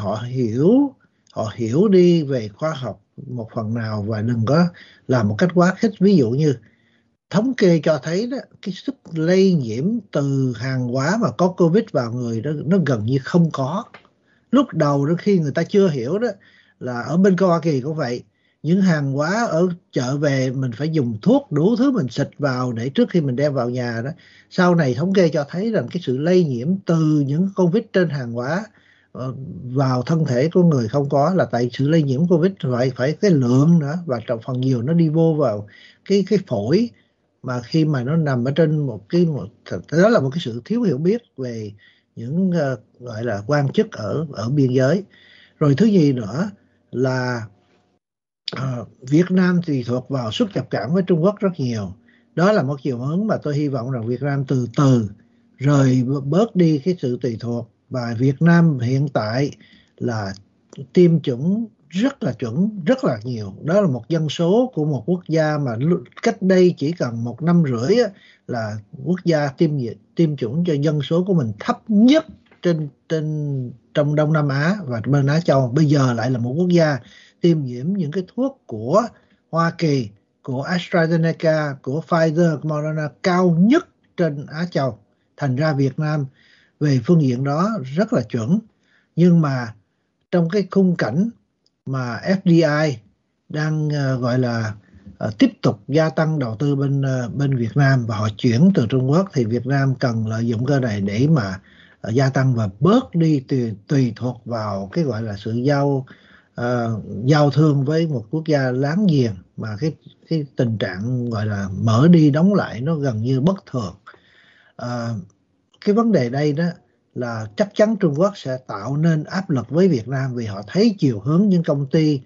họ hiểu đi về khoa học một phần nào và đừng có làm một cách quá khích. Ví dụ như thống kê cho thấy đó, cái sức lây nhiễm từ hàng hóa mà có Covid vào người đó nó gần như không có. Lúc đầu đó, khi người ta chưa hiểu đó, là ở bên Hoa Kỳ cũng vậy, những hàng hóa ở chợ về mình phải dùng thuốc đủ thứ mình xịt vào để trước khi mình đem vào nhà đó. Sau này thống kê cho thấy rằng cái sự lây nhiễm từ những Covid trên hàng hóa vào thân thể của người không có, là tại sự lây nhiễm Covid phải cái lượng nữa, và trong phần nhiều nó đi vô vào cái phổi, mà khi mà nó nằm ở trên đó là một cái sự thiếu hiểu biết về những gọi là quan chức ở biên giới. Rồi thứ gì nữa là Việt Nam tùy thuộc vào xuất nhập cảnh với Trung Quốc rất nhiều. Đó là một chiều hướng mà tôi hy vọng rằng Việt Nam từ từ rời bớt đi cái sự tùy thuộc. Và Việt Nam hiện tại là tiêm chủng rất là chuẩn, rất là nhiều. Đó là một dân số của một quốc gia mà cách đây chỉ cần 1 năm rưỡi là quốc gia tiêm chủng cho dân số của mình thấp nhất trong Đông Nam Á và bên Á Châu. Bây giờ lại là một quốc gia tiêm nhiễm những cái thuốc của Hoa Kỳ, của AstraZeneca, của Pfizer, của Moderna cao nhất trên Á Châu. Thành ra Việt Nam về phương diện đó rất là chuẩn. Nhưng mà trong cái khung cảnh mà FDI đang gọi là tiếp tục gia tăng đầu tư bên Việt Nam và họ chuyển từ Trung Quốc, thì Việt Nam cần lợi dụng cái này để mà gia tăng và bớt đi tùy thuộc vào cái gọi là sự giao thương với một quốc gia láng giềng, mà cái tình trạng gọi là mở đi đóng lại nó gần như bất thường. Cái vấn đề đây đó là chắc chắn Trung Quốc sẽ tạo nên áp lực với Việt Nam, vì họ thấy chiều hướng những công ty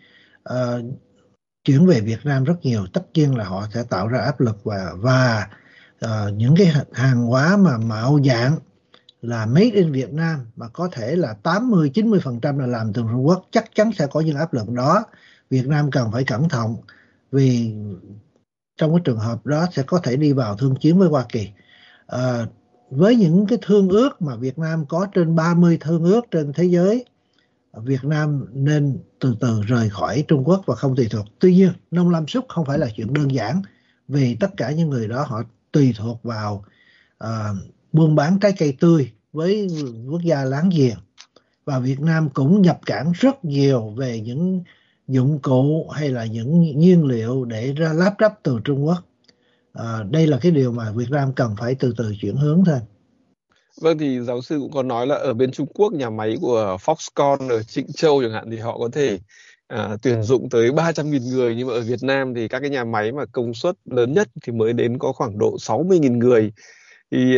chuyển về Việt Nam rất nhiều. Tất nhiên là họ sẽ tạo ra áp lực, và những cái hàng hóa mà mạo dạng là made in Việt Nam mà có thể là 80-90% là làm từ Trung Quốc, chắc chắn sẽ có những áp lực đó. Việt Nam cần phải cẩn thận, vì trong cái trường hợp đó sẽ có thể đi vào thương chiến với Hoa Kỳ. À, với những cái thương ước mà Việt Nam có trên 30 thương ước trên thế giới, Việt Nam nên từ từ rời khỏi Trung Quốc và không tùy thuộc. Tuy nhiên, nông lâm súc không phải là chuyện đơn giản, vì tất cả những người đó họ tùy thuộc vào à, buôn bán trái cây tươi với quốc gia láng giềng. Và Việt Nam cũng nhập cảng rất nhiều về những dụng cụ hay là những nhiên liệu để ra lắp ráp từ Trung Quốc. Đây là cái điều mà Việt Nam cần phải từ từ chuyển hướng thôi. Vâng, thì giáo sư cũng có nói là ở bên Trung Quốc, nhà máy của Foxconn ở Trịnh Châu chẳng hạn thì họ có thể tuyển dụng tới 300.000 người, nhưng mà ở Việt Nam thì các cái nhà máy mà công suất lớn nhất thì mới đến có khoảng độ 60.000 người. Thì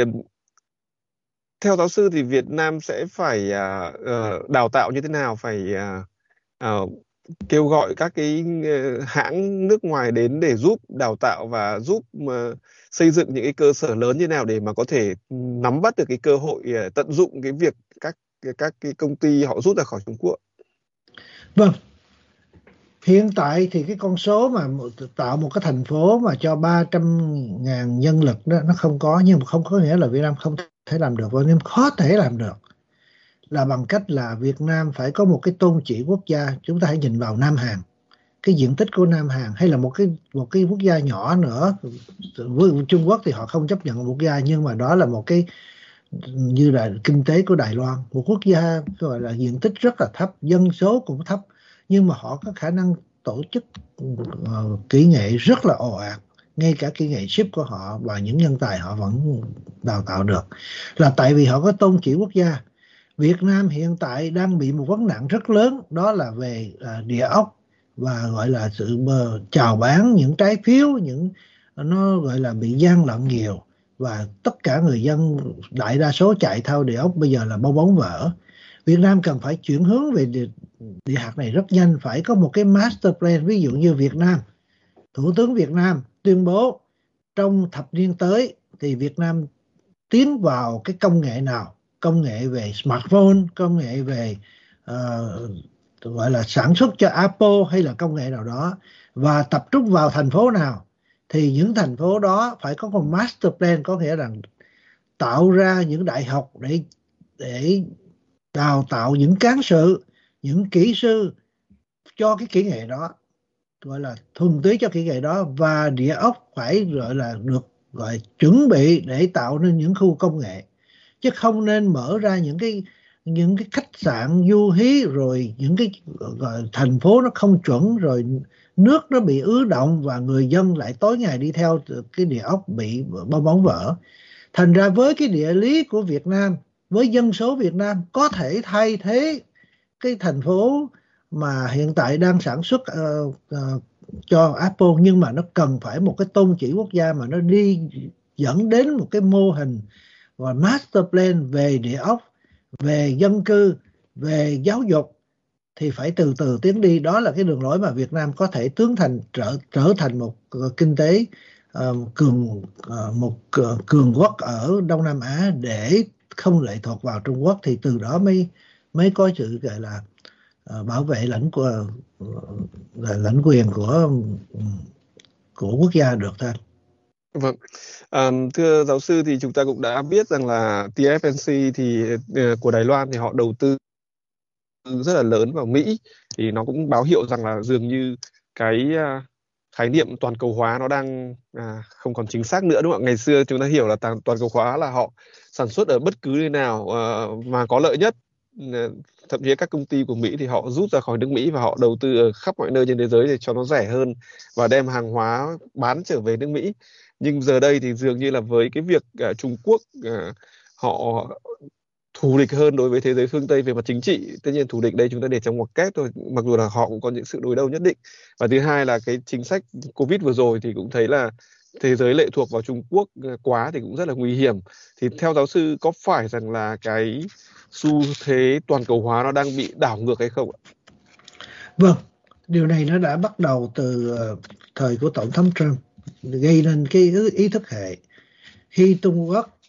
theo giáo sư thì Việt Nam sẽ phải đào tạo như thế nào, phải à, kêu gọi các cái hãng nước ngoài đến để giúp đào tạo và giúp xây dựng những cái cơ sở lớn như nào để mà có thể nắm bắt được cái cơ hội, tận dụng cái việc các cái công ty họ rút ra khỏi Trung Quốc. Vâng, hiện tại thì cái con số mà tạo một cái thành phố mà cho 300.000 nhân lực đó nó không có, nhưng mà không có nghĩa là Việt Nam không thể làm được. Và Việt Nam có thể làm được là bằng cách là Việt Nam phải có một cái tôn chỉ quốc gia. Chúng ta hãy nhìn vào Nam Hàn, cái diện tích của Nam Hàn, hay là một cái quốc gia nhỏ nữa. Với Trung Quốc thì họ không chấp nhận quốc gia, nhưng mà đó là một cái như là kinh tế của Đài Loan, một quốc gia gọi là diện tích rất là thấp, dân số cũng thấp, nhưng mà họ có khả năng tổ chức kỹ nghệ rất là ồ ạt. Ngay cả kỹ nghệ ship của họ và những nhân tài họ vẫn đào tạo được, là tại vì họ có tôn chỉ quốc gia. Việt Nam hiện tại đang bị một vấn nạn rất lớn, đó là về địa ốc, và gọi là sự chào bán những trái phiếu, nó gọi là bị gian lận nhiều, và tất cả người dân đại đa số chạy theo địa ốc bây giờ là bong bóng vỡ. Việt Nam cần phải chuyển hướng về địa hạt này rất nhanh, phải có một cái master plan. Ví dụ như Việt Nam, Thủ tướng Việt Nam tuyên bố trong thập niên tới thì Việt Nam tiến vào cái công nghệ nào, công nghệ về smartphone, công nghệ về gọi là sản xuất cho Apple hay là công nghệ nào đó, và tập trung vào thành phố nào, thì những thành phố đó phải có một master plan, có nghĩa là tạo ra những đại học để đào tạo những cán sự, những kỹ sư cho cái kỹ nghệ đó, gọi là thuần túy cho kỹ nghệ đó. Và địa ốc phải gọi là được chuẩn bị để tạo nên những khu công nghệ, chứ không nên mở ra những cái khách sạn du hí, rồi những cái thành phố nó không chuẩn, rồi nước nó bị ứ động và người dân lại tối ngày đi theo cái địa ốc bị bong bóng vỡ. Thành ra với cái địa lý của Việt Nam, với dân số Việt Nam, có thể thay thế cái thành phố mà hiện tại đang sản xuất cho Apple, nhưng mà nó cần phải một cái tôn chỉ quốc gia mà nó đi dẫn đến một cái mô hình và master plan về địa ốc, về dân cư, về giáo dục, thì phải từ từ tiến đi. Đó là cái đường lối mà Việt Nam có thể trở thành một kinh tế cường quốc ở Đông Nam Á, để không lệ thuộc vào Trung Quốc, thì từ đó mới có sự gọi là bảo vệ lãnh quyền của quốc gia được thôi. Vâng, thưa giáo sư, thì chúng ta cũng đã biết rằng là TSMC thì của Đài Loan thì họ đầu tư rất là lớn vào Mỹ, thì nó cũng báo hiệu rằng là dường như cái khái niệm toàn cầu hóa nó đang không còn chính xác nữa, đúng không ạ? Ngày xưa chúng ta hiểu là toàn cầu hóa là họ sản xuất ở bất cứ nơi nào mà có lợi nhất. Thậm chí các công ty của Mỹ thì họ rút ra khỏi nước Mỹ và họ đầu tư ở khắp mọi nơi trên thế giới để cho nó rẻ hơn và đem hàng hóa bán trở về nước Mỹ. Nhưng giờ đây thì dường như là với cái việc Trung Quốc họ thù địch hơn đối với thế giới phương Tây về mặt chính trị. Tất nhiên thù địch đây chúng ta để trong ngoặc kép thôi, mặc dù là họ cũng có những sự đối đầu nhất định. Và thứ hai là cái chính sách Covid vừa rồi thì cũng thấy là thế giới lệ thuộc vào Trung Quốc quá thì cũng rất là nguy hiểm. Thì theo giáo sư, có phải rằng là cái xu thế toàn cầu hóa nó đang bị đảo ngược hay không ạ? Vâng, điều này nó đã bắt đầu từ thời của Tổng thống Trump, gây nên cái ý thức hệ. Khi Trung Quốc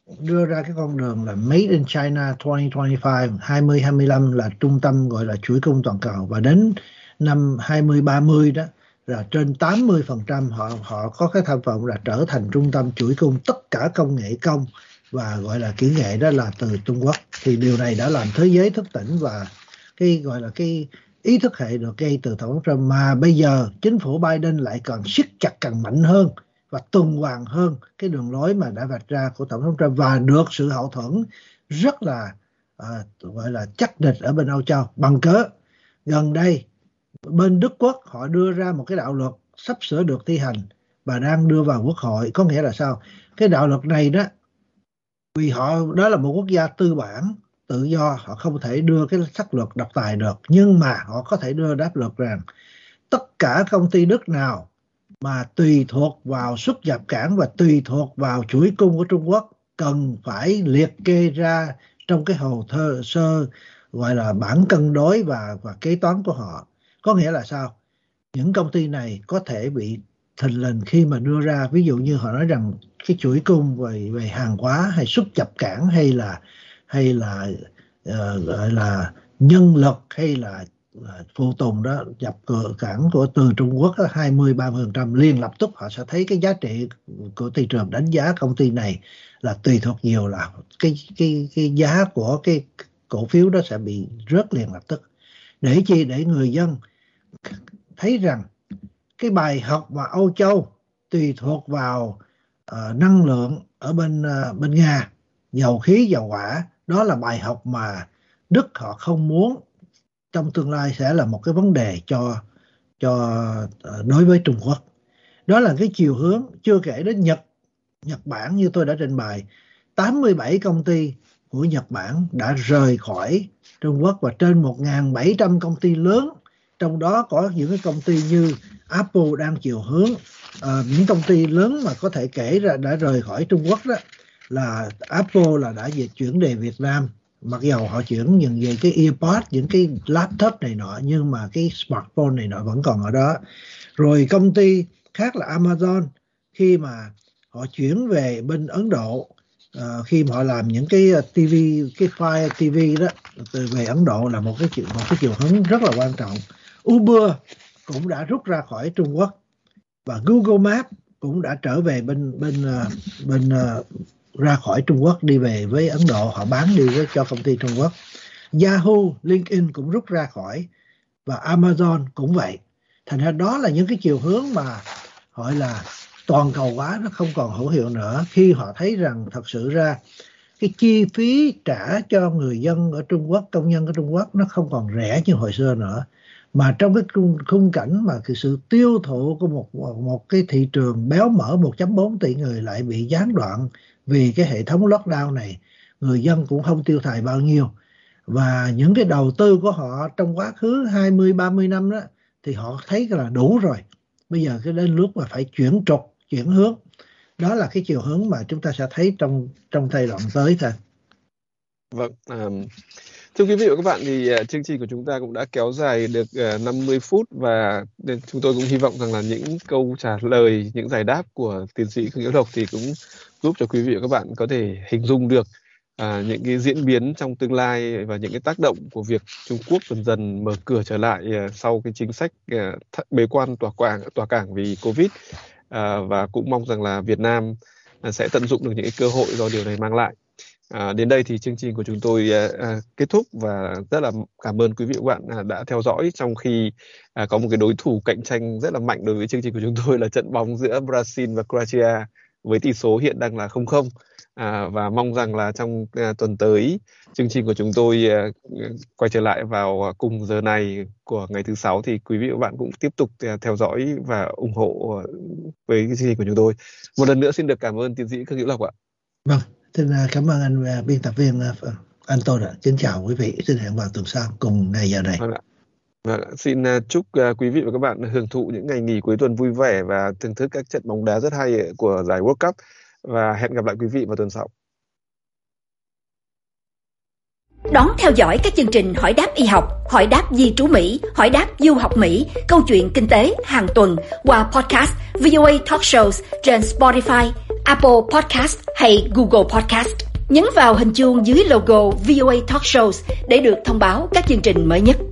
đưa ra cái con đường là Made in China 2025, 2025 là trung tâm gọi là chuỗi cung toàn cầu, và đến năm 2030 đó là trên 80% họ có cái tham vọng là trở thành trung tâm chuỗi cung tất cả công nghệ công và gọi là kỹ nghệ đó là từ Trung Quốc. Thì điều này đã làm thế giới thức tỉnh, và cái gọi là cái ý thức hệ được gây từ Tổng thống Trump, mà bây giờ chính phủ Biden lại còn siết chặt càng mạnh hơn và tuần hoàn hơn cái đường lối mà đã vạch ra của Tổng thống Trump, và được sự hậu thuẫn rất là gọi là chắc nịch ở bên Âu Châu. Bằng cớ gần đây bên Đức Quốc họ đưa ra một cái đạo luật sắp sửa được thi hành và đang đưa vào Quốc hội. Có nghĩa là sao? Cái đạo luật này đó, vì họ đó là một quốc gia tư bản tự do, họ không thể đưa cái sắc luật độc tài được, nhưng mà họ có thể đưa đáp luật rằng tất cả công ty Đức nào mà tùy thuộc vào xuất nhập cảng và tùy thuộc vào chuỗi cung của Trung Quốc cần phải liệt kê ra trong cái hồ sơ gọi là bảng cân đối và kế toán của họ. Có nghĩa là sao? Những công ty này có thể bị thình lình khi mà đưa ra, ví dụ như họ nói rằng cái chuỗi cung về hàng hóa hay xuất nhập cảng hay là gọi là nhân lực hay là phụ tùng đó nhập cảng của từ Trung Quốc 20-30%, liền lập tức họ sẽ thấy cái giá trị của thị trường đánh giá công ty này là tùy thuộc nhiều, là cái giá của cái cổ phiếu đó sẽ bị rớt liền lập tức. Để chi? Để người dân thấy rằng cái bài học mà Âu Châu tùy thuộc vào năng lượng ở bên Nga, dầu khí, dầu hỏa, đó là bài học mà Đức họ không muốn trong tương lai sẽ là một cái vấn đề cho đối với Trung Quốc. Đó là cái chiều hướng. Chưa kể đến Nhật Bản, như tôi đã trình bày, 87 công ty của Nhật Bản đã rời khỏi Trung Quốc, và trên 1.700 công ty lớn, trong đó có những cái công ty như Apple đang chiều hướng. Những công ty lớn mà có thể kể ra đã rời khỏi Trung Quốc đó là Apple là đã chuyển về Việt Nam, mặc dầu họ chuyển những về cái earpod, những cái laptop này nọ, nhưng mà cái smartphone này nọ vẫn còn ở đó. Rồi công ty khác là Amazon, khi mà họ chuyển về bên Ấn Độ, khi mà họ làm những cái TV, cái Fire TV đó từ về Ấn Độ là một cái chiều hướng rất là quan trọng. Uber cũng đã rút ra khỏi Trung Quốc, và Google Maps cũng đã trở về bên ra khỏi Trung Quốc, đi về với Ấn Độ, họ bán đi cho công ty Trung Quốc. Yahoo, LinkedIn cũng rút ra khỏi, và Amazon cũng vậy. Thành ra đó là những cái chiều hướng mà gọi là toàn cầu hóa nó không còn hữu hiệu nữa, khi họ thấy rằng thật sự ra cái chi phí trả cho người dân ở Trung Quốc, công nhân ở Trung Quốc, nó không còn rẻ như hồi xưa nữa. Mà trong cái khung cảnh mà cái sự tiêu thụ của một cái thị trường béo mỡ 1.4 tỷ người lại bị gián đoạn vì cái hệ thống lockdown này, người dân cũng không tiêu xài bao nhiêu. Và những cái đầu tư của họ trong quá khứ 20-30 năm đó thì họ thấy là đủ rồi. Bây giờ cái đến lúc mà phải chuyển trục, chuyển hướng. Đó là cái chiều hướng mà chúng ta sẽ thấy trong giai đoạn tới thôi. Vâng, thưa quý vị và các bạn, thì chương trình của chúng ta cũng đã kéo dài được 50 phút, và chúng tôi cũng hy vọng rằng là những câu trả lời, những giải đáp của tiến sĩ Khương Nhiễu Độc thì cũng giúp cho quý vị và các bạn có thể hình dung được những cái diễn biến trong tương lai và những cái tác động của việc Trung Quốc dần dần mở cửa trở lại sau cái chính sách bế quan tỏa cảng vì Covid, và cũng mong rằng là Việt Nam sẽ tận dụng được những cái cơ hội do điều này mang lại. Đến đây thì chương trình của chúng tôi kết thúc, và rất là cảm ơn quý vị và các bạn đã theo dõi, trong khi có một cái đối thủ cạnh tranh rất là mạnh đối với chương trình của chúng tôi là trận bóng giữa Brazil và Croatia với tỷ số hiện đang là 0-0. Và mong rằng là trong tuần tới chương trình của chúng tôi quay trở lại vào cùng giờ này của ngày thứ Sáu, thì quý vị và các bạn cũng tiếp tục theo dõi và ủng hộ với chương trình của chúng tôi. Một lần nữa xin được cảm ơn tiến sĩ Khương Nhiễu Độc ạ. Vâng, xin cảm ơn anh biên tập viên anh Tôn ạ. Kính chào quý vị, xin hẹn vào tuần sau cùng ngày giờ này. Vâng, xin chúc quý vị và các bạn hưởng thụ những ngày nghỉ cuối tuần vui vẻ và thưởng thức các trận bóng đá rất hay của giải World Cup, và hẹn gặp lại quý vị vào tuần sau. Đón theo dõi các chương trình Hỏi đáp y học, Hỏi đáp di trú Mỹ, Hỏi đáp du học Mỹ, Câu chuyện kinh tế hàng tuần qua podcast VOA Talk Shows trên Spotify, Apple Podcast hay Google Podcast. Nhấn vào hình chuông dưới logo VOA Talk Shows để được thông báo các chương trình mới nhất.